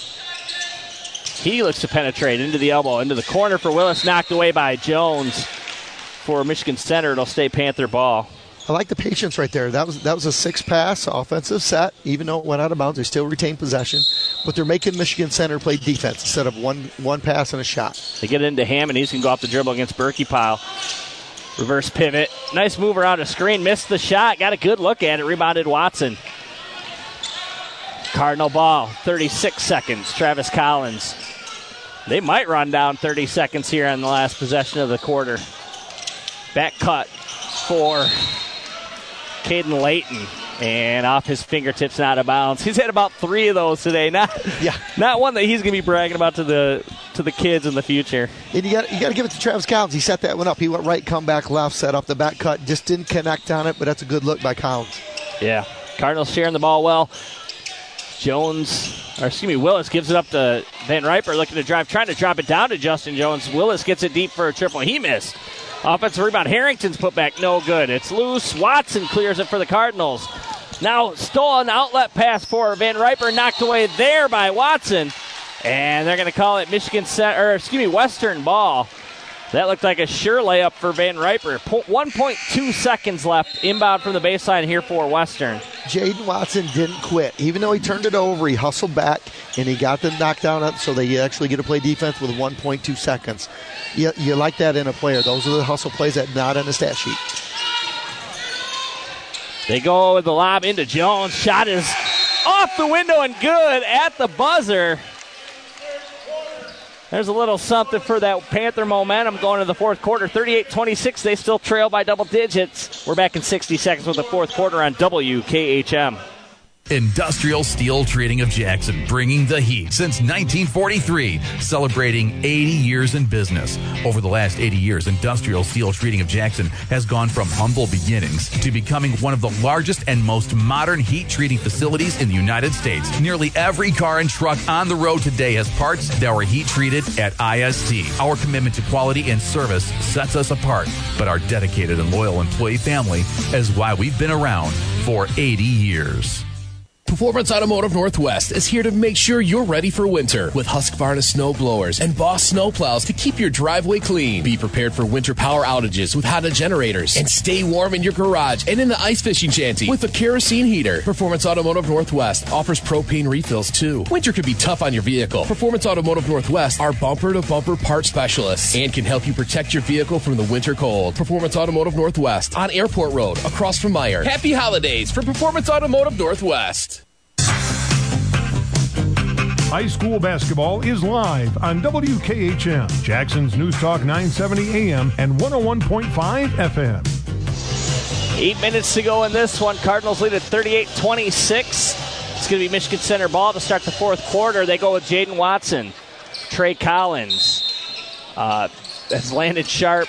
He looks to penetrate into the elbow, into the corner for Willis, knocked away by Jones. For Michigan Center, it'll stay Panther ball. I like the patience right there. That was that was a six-pass offensive set. Even though it went out of bounds, they still retain possession. But they're making Michigan Center play defense instead of one one pass and a shot. They get it into Hammond. He's going to go off the dribble against Berkeypile. Reverse pivot. Nice move around a screen. Missed the shot. Got a good look at it. Rebounded Watson. Cardinal ball. thirty-six seconds. Travis Collins. They might run down thirty seconds here on the last possession of the quarter. Back cut for Caden Layton, and off his fingertips and out of bounds. He's had about three of those today. Not, yeah. not one that he's going to be bragging about to the to the kids in the future. And you got you got to give it to Travis Collins. He set that one up. He went right, come back left, set up the back cut. Just didn't connect on it, but that's a good look by Collins. Yeah. Cardinals sharing the ball well. Jones, or excuse me, Willis gives it up to Van Riper, looking to drive, trying to drop it down to Justin Jones. Willis gets it deep for a triple. He missed. Offensive rebound. Harrington's put back, no good. It's loose. Watson clears it for the Cardinals. Now stolen outlet pass for Van Riper, knocked away there by Watson. And they're going to call it Michigan Center, or excuse me, Western ball. That looked like a sure layup for Van Riper. one point two seconds left. Inbound from the baseline here for Western. Jaden Watson didn't quit. Even though he turned it over, he hustled back, and he got the knockdown up so they actually get to play defense with one point two seconds. You, you like that in a player. Those are the hustle plays that not on the stat sheet. They go with the lob into Jones. Shot is off the window and good at the buzzer. There's a little something for that Panther momentum going into the fourth quarter. thirty-eight twenty-six, they still trail by double digits. We're back in sixty seconds with the fourth quarter on W K H M. Industrial Steel Trading of Jackson, bringing the heat since nineteen forty-three, celebrating eighty years in business. Over the last eighty years, Industrial Steel Trading of Jackson has gone from humble beginnings to becoming one of the largest and most modern heat treating facilities in the United States. Nearly every car and truck on the road today has parts that were heat treated at I S T. Our commitment to quality and service sets us apart, but our dedicated and loyal employee family is why we've been around for eighty years. Performance Automotive Northwest is here to make sure you're ready for winter with Husqvarna snow blowers and Boss snow plows to keep your driveway clean. Be prepared for winter power outages with Honda generators and stay warm in your garage and in the ice fishing shanty with a kerosene heater. Performance Automotive Northwest offers propane refills too. Winter can be tough on your vehicle. Performance Automotive Northwest are bumper to bumper part specialists and can help you protect your vehicle from the winter cold. Performance Automotive Northwest on Airport Road across from Meyer. Happy holidays from Performance Automotive Northwest. High school basketball is live on W K H M, Jackson's News Talk nine seventy A M and one oh one point five F M. Eight minutes to go in this one. Cardinals lead at thirty-eight twenty-six. It's going to be Michigan Center ball to start the fourth quarter. They go with Jaden Watson, Trey Collins. Uh, that's landed sharp.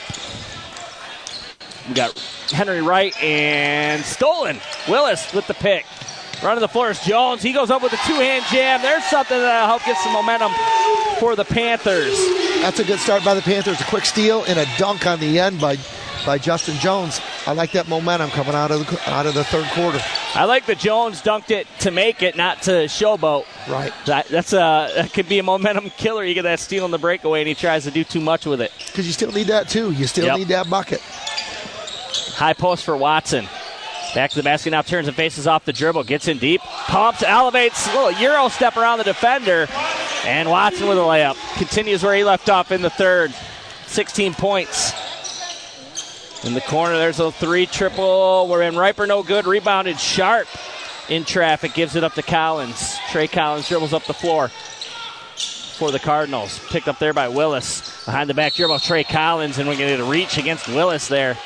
We got Henry Wright and stolen. Willis with the pick. Running the floor is Jones. He goes up with a two-hand jam. There's something that'll help get some momentum for the Panthers. That's a good start by the Panthers. A quick steal and a dunk on the end by by Justin Jones. I like that momentum coming out of the, out of the third quarter. I like that Jones dunked it to make it, not to showboat. Right. That, that's a, that could be a momentum killer. You get that steal in the breakaway, and he tries to do too much with it. Because you still need that, too. You still yep. need that bucket. High post for Watson. Back to the basket now, turns and faces off the dribble. Gets in deep, pumps, elevates, a little Euro step around the defender. And Watson with a layup. Continues where he left off in the third. sixteen points. In the corner, there's a three triple. We're in Riper, no good. Rebounded Sharp in traffic. Gives it up to Collins. Trey Collins dribbles up the floor for the Cardinals. Picked up there by Willis. Behind the back dribble, Trey Collins. And we're going to get a reach against Willis there.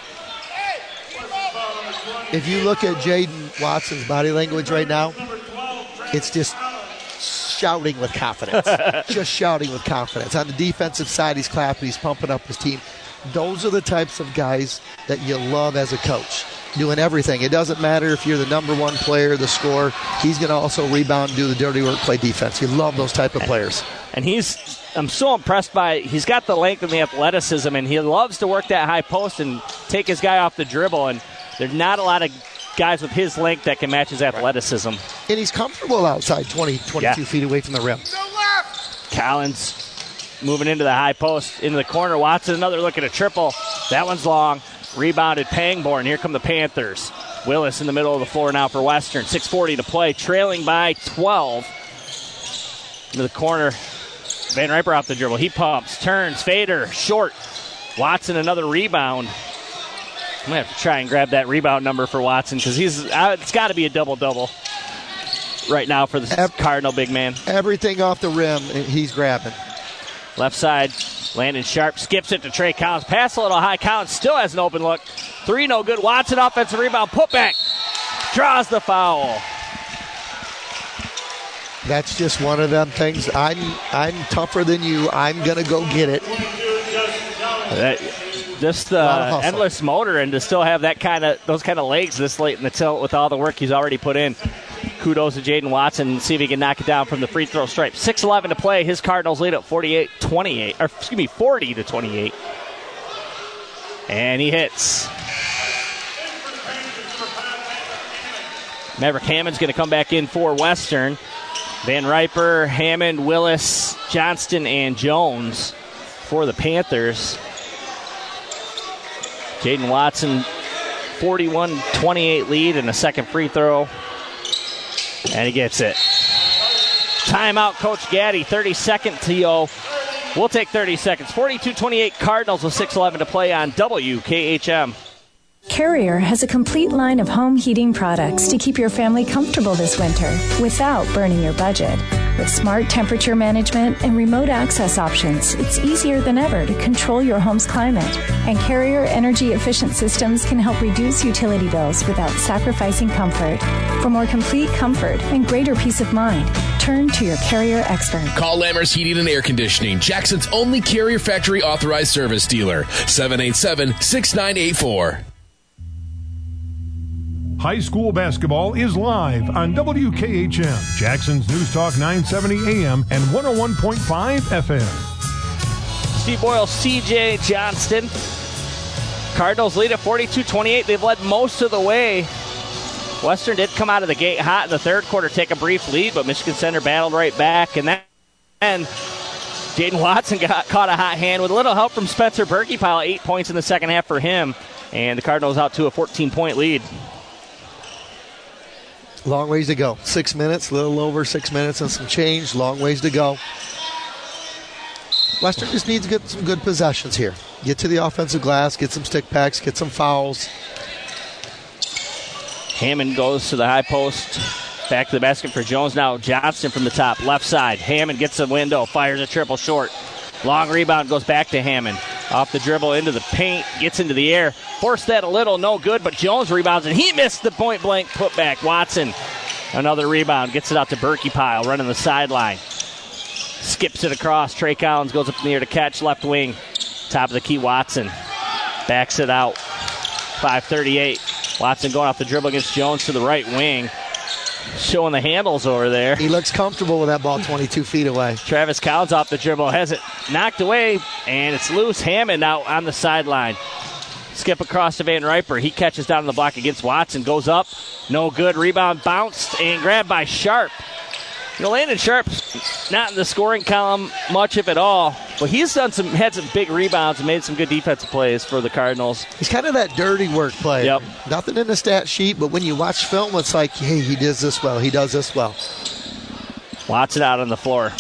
If you look at Jaden Watson's body language right now, it's just shouting with confidence. Just shouting with confidence. On the defensive side, he's clapping, he's pumping up his team. Those are the types of guys that you love as a coach, doing everything. It doesn't matter if you're the number one player, the scorer. He's going to also rebound and do the dirty work, play defense. You love those type of players. And he's, I'm so impressed by, he's got the length and the athleticism, and he loves to work that high post and take his guy off the dribble. And there's not a lot of guys with his length that can match his athleticism. And he's comfortable outside twenty, twenty-two yeah. feet away from the rim. Collins moving into the high post, into the corner. Watson, another look at a triple. That one's long. Rebounded Pangborn. Here come the Panthers. Willis in the middle of the floor now for Western. six forty to play, trailing by twelve. Into the corner. Van Riper off the dribble. He pumps, turns, fader, short. Watson, another rebound. I'm going to have to try and grab that rebound number for Watson because he's uh, it's got to be a double-double right now for the Ev- Cardinal big man. Everything off the rim, he's grabbing. Left side, Landon Sharp skips it to Trey Collins. Pass a little high. Collins still has an open look. Three, no good. Watson offensive rebound. Put back. Draws the foul. That's just one of them things. I'm I'm tougher than you. I'm gonna go get it. That, just the uh, endless motor, and to still have that kind of those kind of legs this late in the tilt with all the work he's already put in. Kudos to Jaden Watson. See if he can knock it down from the free throw stripe. six eleven to play. His Cardinals lead at forty-eight twenty-eight, or excuse me, forty to twenty-eight. And he hits. Maverick Hammond's going to come back in for Western. Van Riper, Hammond, Willis, Johnston, and Jones for the Panthers. Jaden Watson, forty-one twenty-eight lead and a second free throw. And he gets it. Timeout, Coach Gaddy. thirty-second T O. We'll take thirty seconds. forty-two twenty-eight Cardinals with six eleven to play on W K H M. Carrier has a complete line of home heating products to keep your family comfortable this winter without burning your budget. With smart temperature management and remote access options, it's easier than ever to control your home's climate. And Carrier energy efficient systems can help reduce utility bills without sacrificing comfort. For more complete comfort and greater peace of mind, turn to your Carrier expert. Call Lammers Heating and Air Conditioning, Jackson's only Carrier factory authorized service dealer. seven eight seven, six nine eight four. High school basketball is live on W K H M, Jackson's News Talk nine seventy A M and one oh one point five F M. Steve Boyle, C J Johnston. Cardinals lead at forty-two twenty-eight. They've led most of the way. Western did come out of the gate hot in the third quarter, take a brief lead, but Michigan Center battled right back. And then Jaden Watson got caught a hot hand with a little help from Spencer Berkeypile. Eight points in the second half for him. And the Cardinals out to a fourteen-point lead. Long ways to go. Six minutes, a little over six minutes and some change. Long ways to go. Western just needs to get some good possessions here. Get to the offensive glass, get some stick backs, get some fouls. Hammond goes to the high post. Back to the basket for Jones now. Johnston from the top, left side. Hammond gets a window, fires a triple short. Long rebound goes back to Hammond. Off the dribble into the paint, gets into the air. Forced that a little, no good, but Jones rebounds, and he missed the point-blank putback. Watson, another rebound, gets it out to Berkeypile, running the sideline. Skips it across. Trey Collins goes up in the air to catch, left wing. Top of the key, Watson. Backs it out. five thirty-eight. Watson going off the dribble against Jones to the right wing. Showing the handles over there. He looks comfortable with that ball twenty-two feet away. Travis Collins off the dribble, has it knocked away, and it's loose. Hammond out on the sideline. Skip across to Van Riper. He catches down on the block against Watson. Goes up. No good. Rebound bounced and grabbed by Sharp. You know, Landon Sharp's not in the scoring column much, if at all, but he's done some, had some big rebounds and made some good defensive plays for the Cardinals. He's kind of that dirty work player. Yep. Nothing in the stat sheet, but when you watch film, it's like, hey, he does this well. He does this well. Watson out on the floor.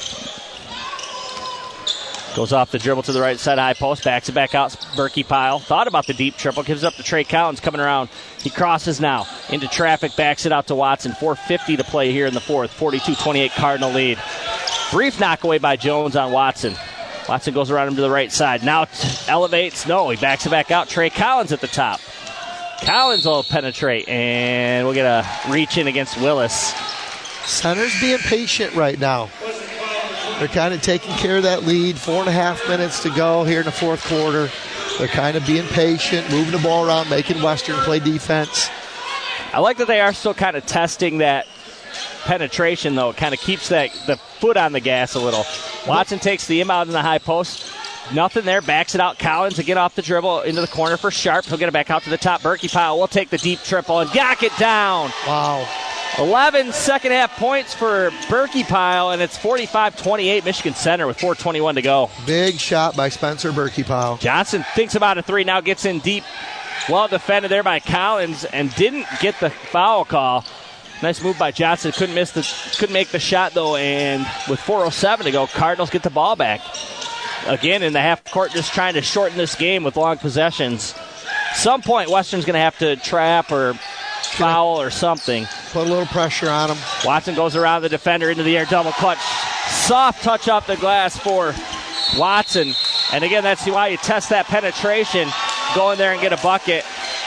Goes off the dribble to the right side, high post, backs it back out. Berkeypile thought about the deep triple, gives it up to Trey Collins coming around. He crosses now into traffic, backs it out to Watson. four fifty to play here in the fourth. forty-two twenty-eight Cardinal lead. Brief knockaway by Jones on Watson. Watson goes around him to the right side. Now t- elevates. No, he backs it back out. Trey Collins at the top. Collins will penetrate, and we'll get a reach in against Willis. Center's being patient right now. They're kind of taking care of that lead. Four and a half minutes to go here in the fourth quarter. They're kind of being patient, moving the ball around, making Western play defense. I like that they are still kind of testing that penetration, though. It kind of keeps that the foot on the gas a little. Watson takes the inbound in the high post. Nothing there. Backs it out. Collins again off the dribble into the corner for Sharp. He'll get it back out to the top. Berkeypile will take the deep triple and knock it down. Wow. eleven second half points for Berkeypile, and it's forty-five twenty-eight Michigan Center with four twenty-one to go. Big shot by Spencer Berkeypile. Johnson thinks about a three, now gets in deep. Well defended there by Collins and didn't get the foul call. Nice move by Johnson. Couldn't miss the, couldn't make the shot though, and with four oh seven to go, Cardinals get the ball back. Again in the half court, just trying to shorten this game with long possessions. Some point Western's going to have to trap or foul or something. Put a little pressure on him. Watson goes around the defender into the air, double clutch. Soft touch off the glass for Watson. And again, that's why you test that penetration. Go in there and get a bucket.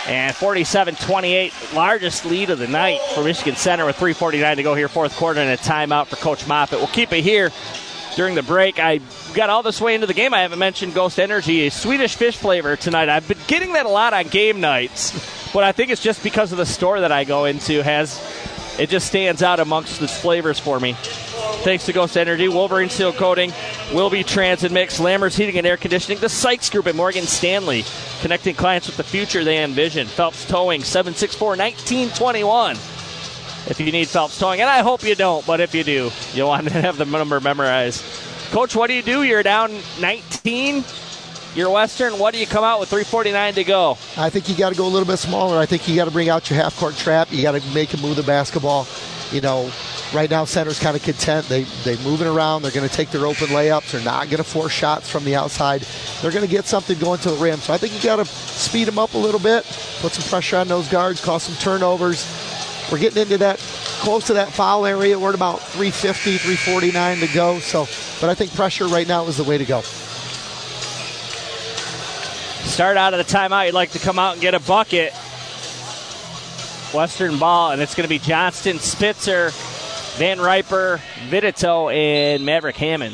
And forty-seven twenty-eight, largest lead of the night for Michigan Center with three forty-nine to go here, fourth quarter, and a timeout for Coach Moffitt. We'll keep it here during the break. I got all this way into the game. I haven't mentioned Ghost Energy, a Swedish fish flavor tonight. I've been getting that a lot on game nights, but I think it's just because of the store that I go into. Has it just stands out amongst the flavors for me. Thanks to Ghost Energy, Wolverine Seal Coating, Wilby Transit Mix, Lammers Heating and Air Conditioning, the Sykes Group at Morgan Stanley, connecting clients with the future they envision. Phelps Towing, seven six four, one nine two one. If you need Phelps Towing, and I hope you don't, but if you do, you'll want to have the number memorized. Coach, what do you do? You're down nineteen. You're Western. What do you come out with three forty-nine to go? I think you got to go a little bit smaller. I think you got to bring out your half-court trap. You got to make them move the basketball. You know, right now Center's kind of content. They, they're moving around. They're going to take their open layups. They're not going to force shots from the outside. They're going to get something going to the rim. So I think you got to speed them up a little bit, put some pressure on those guards, cause some turnovers. We're getting into that, close to that foul area. We're at about three fifty, three forty-nine to go. So, but I think pressure right now is the way to go. Start out of the timeout. You'd like to come out and get a bucket. Western ball, and it's going to be Johnston, Spitzer, Van Riper, Vitito, and Maverick Hammond.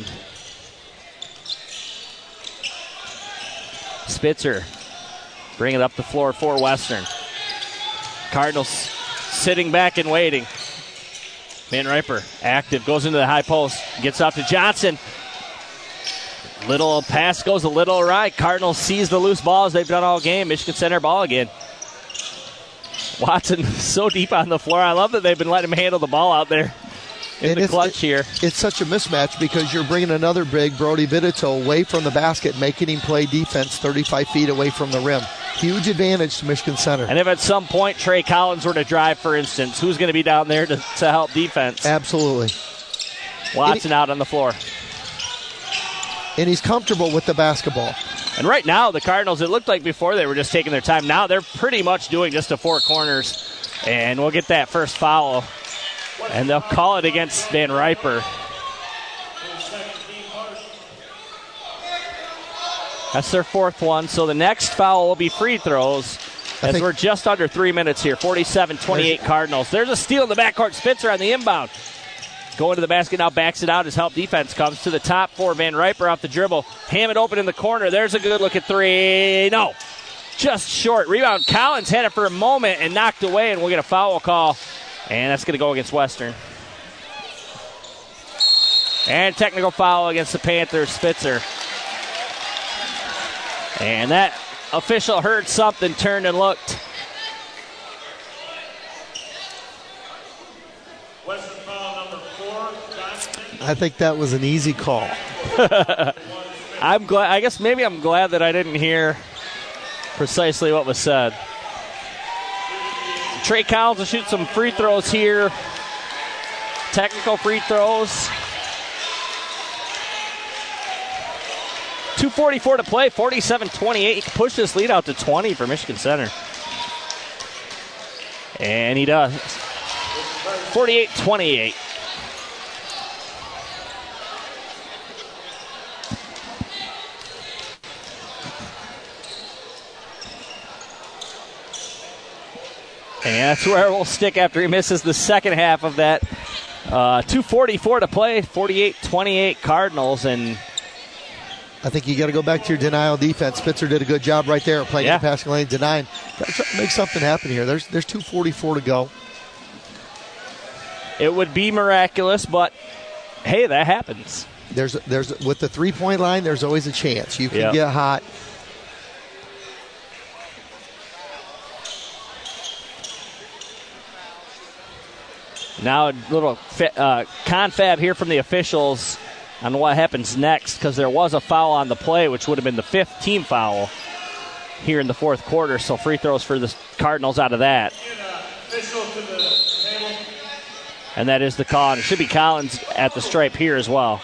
Spitzer bring it up the floor for Western. Cardinals sitting back and waiting. Van Riper active, goes into the high post, gets out to Johnson. Little pass goes a little awry. Cardinals seize the loose ball as they've done all game. Michigan Center ball again. Watson so deep on the floor. I love that they've been letting him handle the ball out there in and the clutch it, here. It's such a mismatch because you're bringing another big, Brody Vitito, away from the basket, making him play defense thirty-five feet away from the rim. Huge advantage to Michigan Center. And if at some point Trey Collins were to drive, for instance, who's going to be down there to, to help defense? Absolutely. Watson he, out on the floor. And he's comfortable with the basketball. And right now, the Cardinals, it looked like before they were just taking their time. Now they're pretty much doing just the four corners. And we'll get that first foul. And they'll call it against Van Riper. That's their fourth one. So the next foul will be free throws. As we're just under three minutes here. forty-seven twenty-eight Cardinals. There's a steal in the backcourt. Spitzer on the inbound. Going to the basket now, backs it out as help defense comes to the top for Van Riper off the dribble. Hammond open in the corner. There's a good look at three. No. Just short. Rebound. Collins had it for a moment and knocked away, and we'll get a foul call. And that's going to go against Western. And technical foul against the Panthers, Spitzer. And that official heard something, turned and looked. I think that was an easy call. I'm glad. I guess maybe I'm glad that I didn't hear precisely what was said. Trey Collins will shoot some free throws here. Technical free throws. two forty-four to play, forty-seven twenty-eight. He can push this lead out to twenty for Michigan Center. And he does. forty-eight twenty-eight. And that's where we'll stick after he misses the second half of that. Uh, two forty-four to play, forty-eight twenty-eight Cardinals. And I think you got to go back to your denial defense. Spitzer did a good job right there playing yeah. the passing lane, denying. Got to try to make something happen here. There's there's two forty-four to go. It would be miraculous, but hey, that happens. There's there's with the three-point line, there's always a chance. You can yep. get hot. Now a little uh, confab here from the officials on what happens next, because there was a foul on the play, which would have been the fifth team foul here in the fourth quarter. So free throws for the Cardinals out of that. And that is the call. And it should be Collins at the stripe here as well.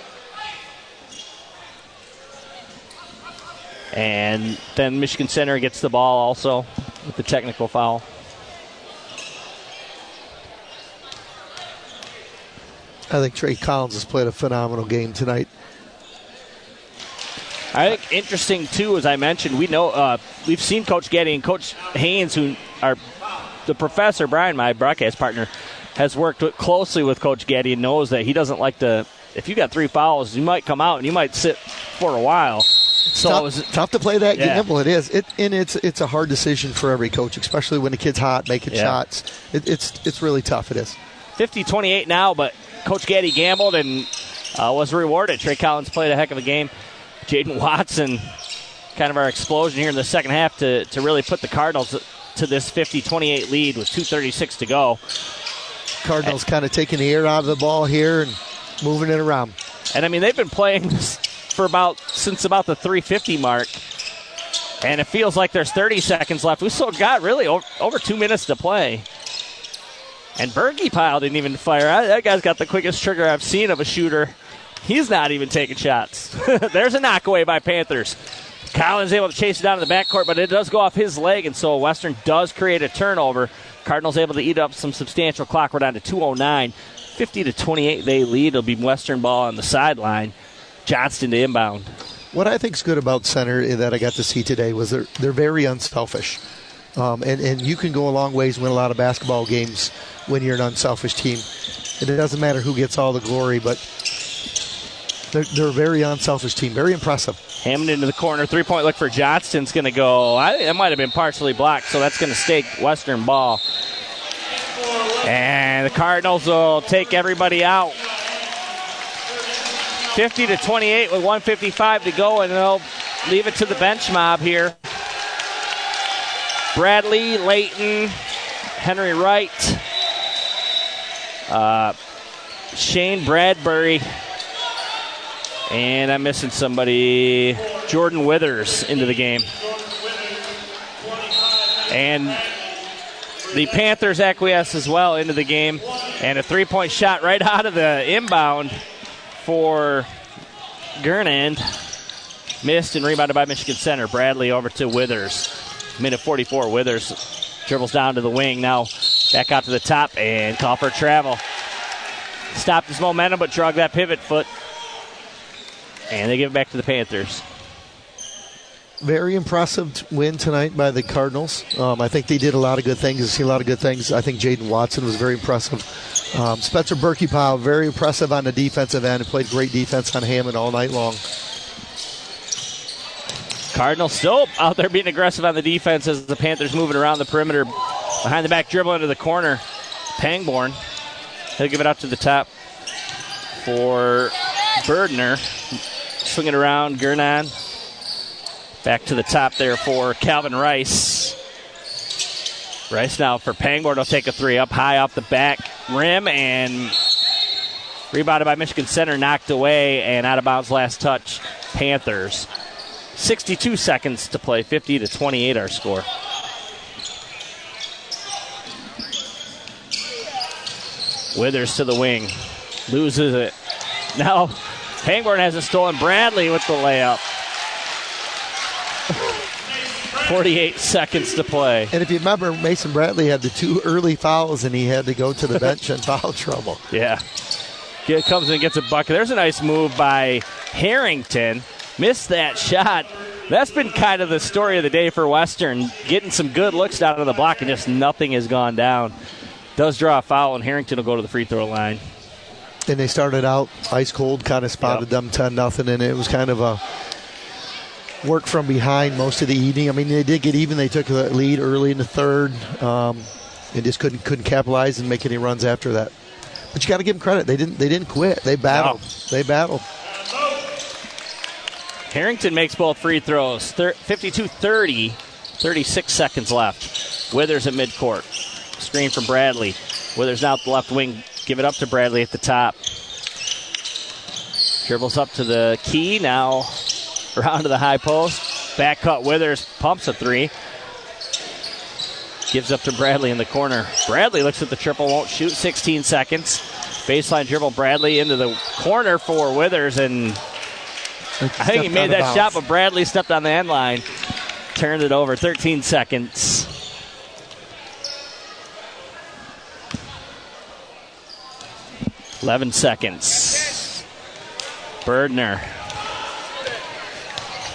And then Michigan Center gets the ball also with the technical foul. I think Trey Collins has played a phenomenal game tonight. I think interesting, too, as I mentioned, we know uh, we've seen Coach Getty and Coach Haynes, who are the professor, Brian, my broadcast partner, has worked with, closely with Coach Getty and knows that he doesn't like to, if you got three fouls, you might come out and you might sit for a while. So tough, it was, tough to play that yeah. gamble. It is, it, and it's it's a hard decision for every coach, especially when the kid's hot, making yeah. shots. It, it's it's really tough. It is. fifty twenty-eight now, but Coach Getty gambled and uh, was rewarded. Trey Collins played a heck of a game. Jaden Watson, kind of our explosion here in the second half to, to really put the Cardinals to this fifty twenty-eight lead with two thirty-six to go. Cardinals and, kind of taking the air out of the ball here and moving it around. And, I mean, they've been playing this for about since about the three fifty mark, and it feels like there's thirty seconds left. We still got really over, over two minutes to play. And Berkey Pyle didn't even fire. That guy's got the quickest trigger I've seen of a shooter. He's not even taking shots. There's a knockaway by Panthers. Collins able to chase it down to the backcourt, but it does go off his leg, and so Western does create a turnover. Cardinals able to eat up some substantial clock. We're down to two oh nine. fifty to twenty-eight they lead. It'll be Western ball on the sideline. Johnston to inbound. What I think is good about center that I got to see today was they're, they're very unselfish. Um, and, and you can go a long ways, win a lot of basketball games when you're an unselfish team. And it doesn't matter who gets all the glory, but they're, they're a very unselfish team. Very impressive. Hammond into the corner. Three-point look for Johnston's going to go. I think that might have been partially blocked, so that's going to stay Western ball. And the Cardinals will take everybody out. fifty to twenty-eight with one fifty-five to go, and they'll leave it to the bench mob here. Bradley, Layton, Henry Wright, uh, Shane Bradbury, and I'm missing somebody, Jordan Withers into the game. And the Panthers acquiesce as well into the game, and a three-point shot right out of the inbound for Gernand. Missed and rebounded by Michigan Center. Bradley over to Withers. Minute forty-four. Withers dribbles down to the wing. Now back out to the top and call for travel. Stopped his momentum but drug that pivot foot. And they give it back to the Panthers. Very impressive win tonight by the Cardinals. Um, I think they did a lot of good things. I see a lot of good things. I think Jaden Watson was very impressive. Um, Spencer Berkey-Powell, very impressive on the defensive end and played great defense on Hammond all night long. Cardinals still out there being aggressive on the defense as the Panthers moving around the perimeter. Behind the back dribble into the corner. Pangborn. He'll give it out to the top for Berdner. Swing it around. Gurnan. Back to the top there for Calvin Rice. Rice now for Pangborn. He'll take a three up high off the back rim and rebounded by Michigan Center. Knocked away and out of bounds last touch. Panthers. sixty-two seconds to play. fifty to twenty-eight our score. Withers to the wing. Loses it. Now Pangborn has it stolen. Bradley with the layup. forty-eight seconds to play. And if you remember, Mason Bradley had the two early fouls and he had to go to the bench in foul trouble. Yeah. Get, comes in and gets a bucket. There's a nice move by Harrington. Missed that shot. That's been kind of the story of the day for Western. Getting some good looks down on the block and just nothing has gone down. Does draw a foul and Harrington will go to the free throw line. And they started out ice cold, kind of spotted yep. them ten nothing, and it was kind of a work from behind most of the evening. I mean, they did get even. They took the lead early in the third um, and just couldn't couldn't capitalize and make any runs after that. But you got to give them credit. They didn't they didn't quit. They battled. No. They battled. Harrington makes both free throws. fifty-two thirty, thirty-six seconds left. Withers at midcourt. Screen from Bradley. Withers now at the left wing. Give it up to Bradley at the top. Dribbles up to the key. Now around to the high post. Back cut Withers. Pumps a three. Gives up to Bradley in the corner. Bradley looks at the triple. Won't shoot. sixteen seconds. Baseline dribble. Bradley into the corner for Withers. And I think he made that shot, but Bradley stepped on the end line. Turned it over. thirteen seconds. eleven seconds. Berdner.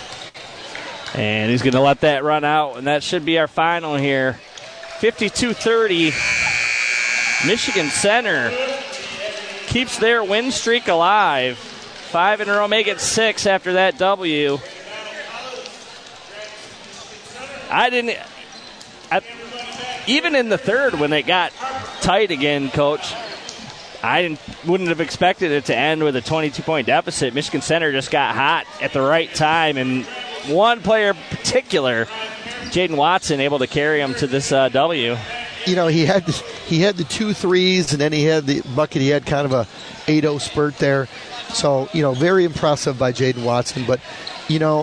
And he's going to let that run out, and that should be our final here. fifty-two thirty. Michigan Center keeps their win streak alive. Five in a row, make it six after that W. I didn't... I, even in the third, when it got tight again, Coach, I didn't, wouldn't have expected it to end with a twenty-two point deficit. Michigan Center just got hot at the right time, and one player in particular, Jaden Watson, able to carry him to this uh, W. You know, he had he had the two threes, and then he had the bucket. He had kind of a eight oh spurt there. So, you know, very impressive by Jaden Watson. But, you know,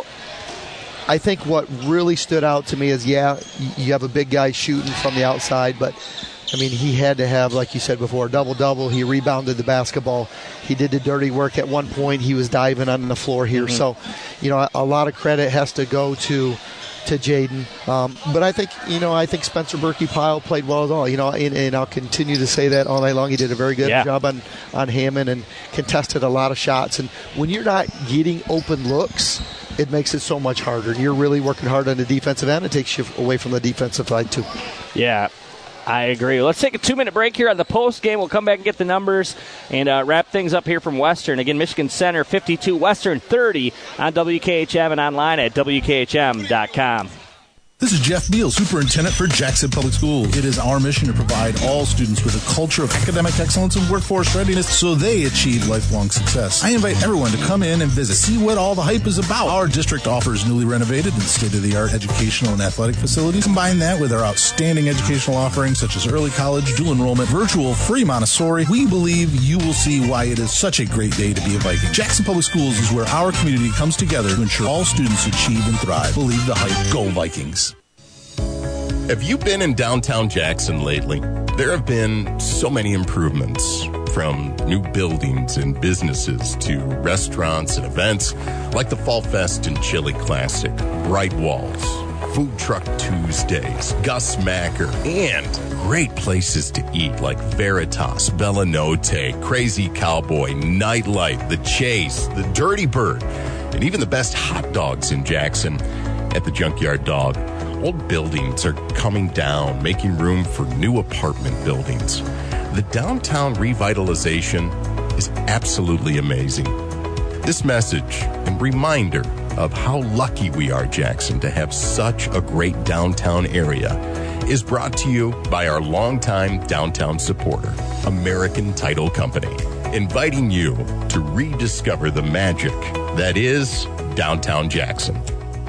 I think what really stood out to me is, yeah, you have a big guy shooting from the outside, but, I mean, he had to have, like you said before, double-double. He rebounded the basketball. He did the dirty work. At one point, he was diving on the floor here. Mm-hmm. So, you know, a, a lot of credit has to go to to Jaden. Um, but I think, you know, I think Spencer Berkey-Pyle played well as well. You know, and, and I'll continue to say that all night long. He did a very good yeah. job on, on Hammond and contested a lot of shots. And when you're not getting open looks, it makes it so much harder. You're really working hard on the defensive end. It takes you away from the defensive side, too. Yeah, I agree. Let's take a two-minute break here on the post game. We'll come back and get the numbers and uh, wrap things up here from Western. Again, Michigan Center fifty-two, Western thirty on W K H M and online at W K H M dot com. This is Jeff Beal, Superintendent for Jackson Public Schools. It is our mission to provide all students with a culture of academic excellence and workforce readiness so they achieve lifelong success. I invite everyone to come in and visit, see what all the hype is about. Our district offers newly renovated and state-of-the-art educational and athletic facilities. Combine that with our outstanding educational offerings such as early college, dual enrollment, virtual, free Montessori. We believe you will see why it is such a great day to be a Viking. Jackson Public Schools is where our community comes together to ensure all students achieve and thrive. Believe the hype. Go Vikings. Have you been in downtown Jackson lately? There have been so many improvements, from new buildings and businesses to restaurants and events like the Fall Fest and Chili Classic, Bright Walls, Food Truck Tuesdays, Gus Macker, and great places to eat like Veritas, Bella Notte, Crazy Cowboy, Nightlight, The Chase, The Dirty Bird, and even the best hot dogs in Jackson at the Junkyard Dog. Old buildings are coming down, making room for new apartment buildings. The downtown revitalization is absolutely amazing. This message and reminder of how lucky we are, Jackson, to have such a great downtown area is brought to you by our longtime downtown supporter, American Title Company, inviting you to rediscover the magic that is downtown Jackson.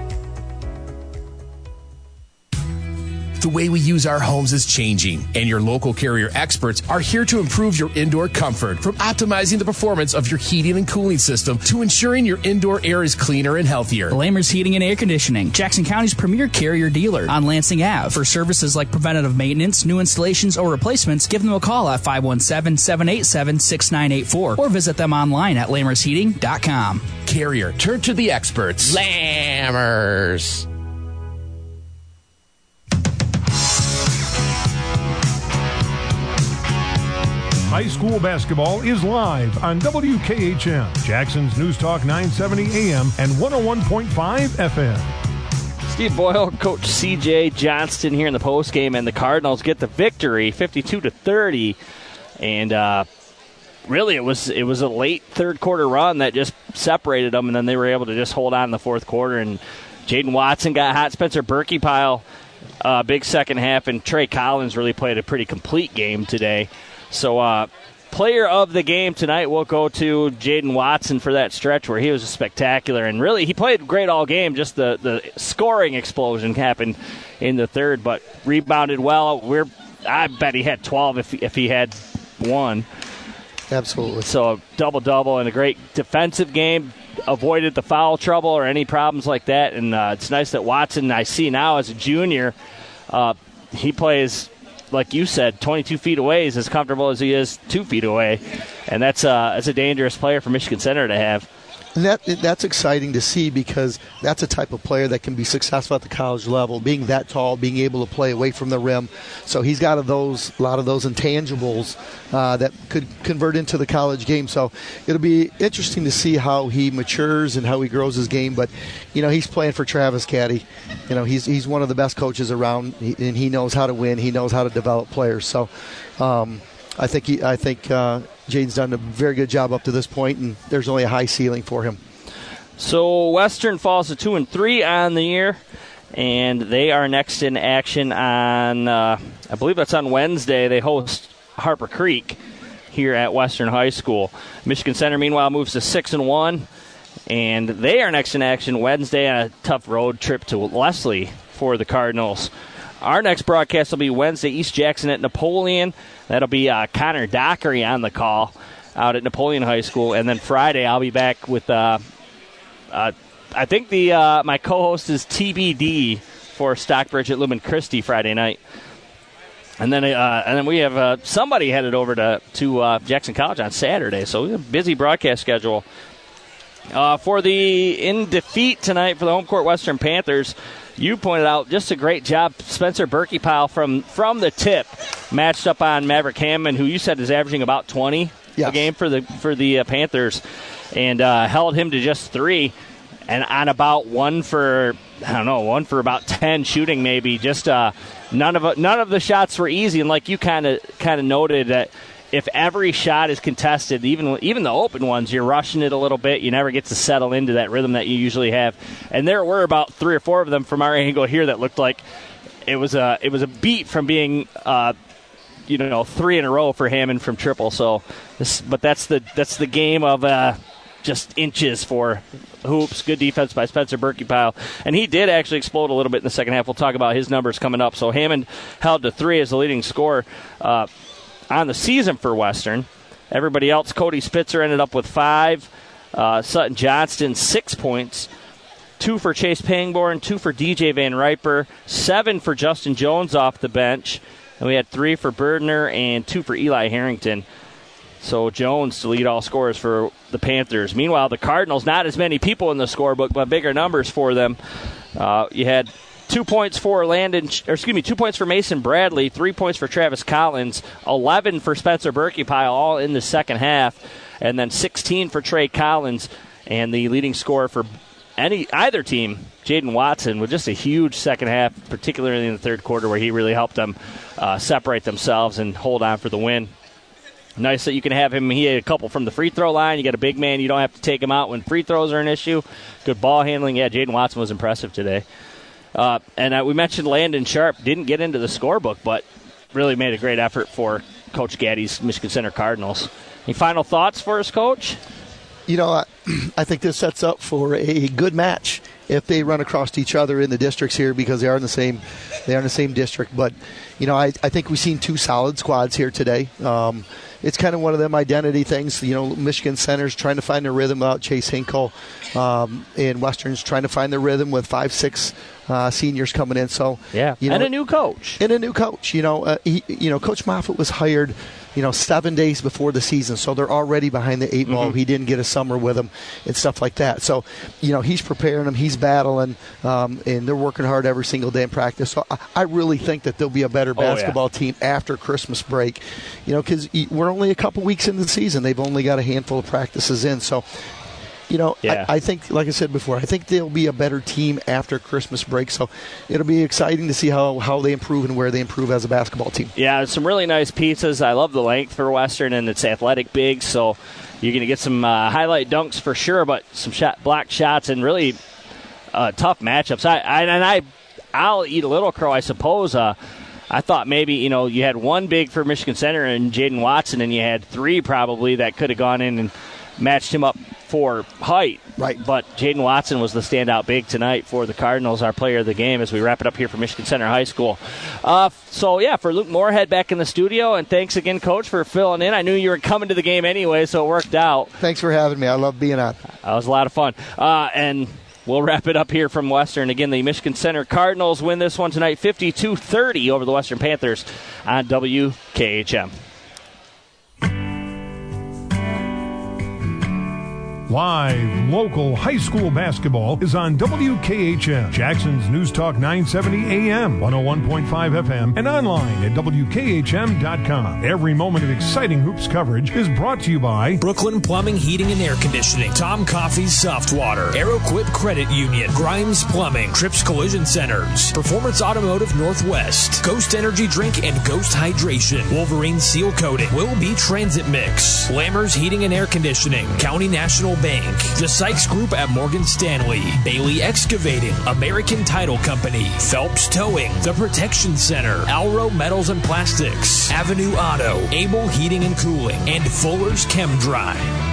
The way we use our homes is changing, and your local Carrier experts are here to improve your indoor comfort, from optimizing the performance of your heating and cooling system to ensuring your indoor air is cleaner and healthier. Lamers Heating and Air Conditioning, Jackson County's premier Carrier dealer on Lansing Avenue. For services like preventative maintenance, new installations, or replacements, give them a call at five one seven, seven eight seven, six nine eight four or visit them online at lamers heating dot com. Carrier, turn to the experts. Lamers. High school basketball is live on W K H M, Jackson's News Talk nine seventy A M and one oh one point five F M. Steve Boyle, Coach C J Johnston here in the postgame, and the Cardinals get the victory, fifty-two to thirty. And uh, really, it was it was a late third quarter run that just separated them, and then they were able to just hold on in the fourth quarter. And Jaden Watson got hot. Spencer Berkey-Pyle, uh, big second half, and Trey Collins really played a pretty complete game today. So, uh, player of the game tonight will go to Jaden Watson for that stretch where he was spectacular. And really, he played great all game. Just the, the scoring explosion happened in the third, but rebounded well. We're I bet he had twelve if, if he had one. Absolutely. So, double-double and a great defensive game. Avoided the foul trouble or any problems like that. And uh, it's nice that Watson, I see now as a junior, uh, he plays, like you said, twenty-two feet away is as comfortable as he is two feet away. And that's, uh, that's a dangerous player for Michigan Center to have. And that that's exciting to see because that's a type of player that can be successful at the college level, being that tall, being able to play away from the rim. So he's got those a lot of those intangibles uh, that could convert into the college game. So it'll be interesting to see how he matures and how he grows his game. But, you know, he's playing for Travis Caddy. You know, he's he's one of the best coaches around, and he knows how to win. He knows how to develop players. So um, I think he, I think uh, Jaden's done a very good job up to this point, and there's only a high ceiling for him. So Western falls to two and three on the year, and they are next in action on, uh, I believe that's on Wednesday. They host Harper Creek here at Western High School. Michigan Center, meanwhile, moves to six and one, and they are next in action Wednesday on a tough road trip to Leslie for the Cardinals. Our next broadcast will be Wednesday, East Jackson at Napoleon. That'll be uh, Connor Dockery on the call out at Napoleon High School. And then Friday, I'll be back with, uh, uh, I think the uh, my co-host is T B D for Stockbridge at Lumen Christi Friday night. And then uh, and then we have uh, somebody headed over to, to uh, Jackson College on Saturday. So we have a busy broadcast schedule. Uh, for the in defeat tonight for the home court Western Panthers, you pointed out just a great job. Spencer Berkeypile from from the tip matched up on Maverick Hammond, who you said is averaging about twenty yes. a game for the for the uh, Panthers, and uh, held him to just three, and on about one for I don't know one for about ten shooting maybe. Just uh, none of none of the shots were easy, and like you kind of kind of noted that. If every shot is contested, even even the open ones, you're rushing it a little bit. You never get to settle into that rhythm that you usually have. And there were about three or four of them from our angle here that looked like it was a it was a beat from being uh, you know three in a row for Hammond from triple. So, this, but that's the that's the game of uh, just inches for hoops. Good defense by Spencer Berkeypile, and he did actually explode a little bit in the second half. We'll talk about his numbers coming up. So Hammond held to three as the leading scorer. Uh, On the season for Western. Everybody else, Cody Spitzer ended up with five. Uh, Sutton Johnston, six points. Two for Chase Pangborn, two for D J Van Riper, seven for Justin Jones off the bench. And we had three for Berdner and two for Eli Harrington. So Jones to lead all scorers for the Panthers. Meanwhile, the Cardinals, not as many people in the scorebook, but bigger numbers for them. Uh, you had Two points for Landon, or excuse me, two points for Mason Bradley, three points for Travis Collins, eleven for Spencer Berkeypile, all in the second half, and then sixteen for Trey Collins, and the leading scorer for any either team, Jaden Watson, with just a huge second half, particularly in the third quarter, where he really helped them uh, separate themselves and hold on for the win. Nice that you can have him. He had a couple from the free throw line. You got a big man. You don't have to take him out when free throws are an issue. Good ball handling. Yeah, Jaden Watson was impressive today. Uh, and uh, we mentioned Landon Sharp didn't get into the scorebook, but really made a great effort for Coach Gaddy's Michigan Center Cardinals. Any final thoughts for us, Coach? You know, I, I think this sets up for a good match if they run across each other in the districts here because they are in the same they are in the same district. But you know, I, I think we've seen two solid squads here today. Um, it's kind of one of them identity things. You know, Michigan Center's trying to find their rhythm without Chase Hinkle, um, and Western's trying to find their rhythm with five, six uh, seniors coming in. So yeah, you know, and a new coach. And a new coach. You know, uh, he, you know, Coach Moffitt was hired, you know, seven days before the season, so they're already behind the eight ball. Mm-hmm. He didn't get a summer with him and stuff like that. So, you know, he's preparing them, he's battling, um, and they're working hard every single day in practice. So I, I really think that there'll be a better basketball oh, yeah. team after Christmas break, you know, because we're only a couple weeks into the season. They've only got a handful of practices in. So, you know, yeah. I, I think, like I said before, I think they'll be a better team after Christmas break. So it'll be exciting to see how, how they improve and where they improve as a basketball team. Yeah, some really nice pizzas. I love the length for Western, and it's athletic big. So you're going to get some uh, highlight dunks for sure, but some shot, block shots and really uh, tough matchups. I, I and I, I'll eat a little crow, I suppose. Uh, I thought maybe, you know, you had one big for Michigan Center and Jaden Watson, and you had three probably that could have gone in and matched him up for height. Right. But Jaden Watson was the standout big tonight for the Cardinals, our player of the game, as we wrap it up here for Michigan Center High School. Uh, so, yeah, for Luke Moorhead back in the studio, and thanks again, Coach, for filling in. I knew you were coming to the game anyway, so it worked out. Thanks for having me. I love being on. That was a lot of fun. Uh, and we'll wrap it up here from Western. Again, the Michigan Center Cardinals win this one tonight, fifty-two thirty over the Western Panthers on W K H M. Live, local high school basketball is on W K H M, Jackson's News Talk nine seventy A M, one oh one point five F M, and online at W K H M dot com. Every moment of exciting hoops coverage is brought to you by Brooklyn Plumbing, Heating, and Air Conditioning, Tom Coffey's Soft Water, AeroQuip Credit Union, Grimes Plumbing, Trips Collision Centers, Performance Automotive Northwest, Ghost Energy Drink and Ghost Hydration, Wolverine Seal Coating, Will Be Transit Mix, Lammers Heating and Air Conditioning, County National Bank, the Sykes Group at Morgan Stanley, Bailey Excavating, American Title Company, Phelps Towing, The Protection Center, Alro Metals and Plastics, Avenue Auto, Able Heating and Cooling, and Fuller's Chem Dry.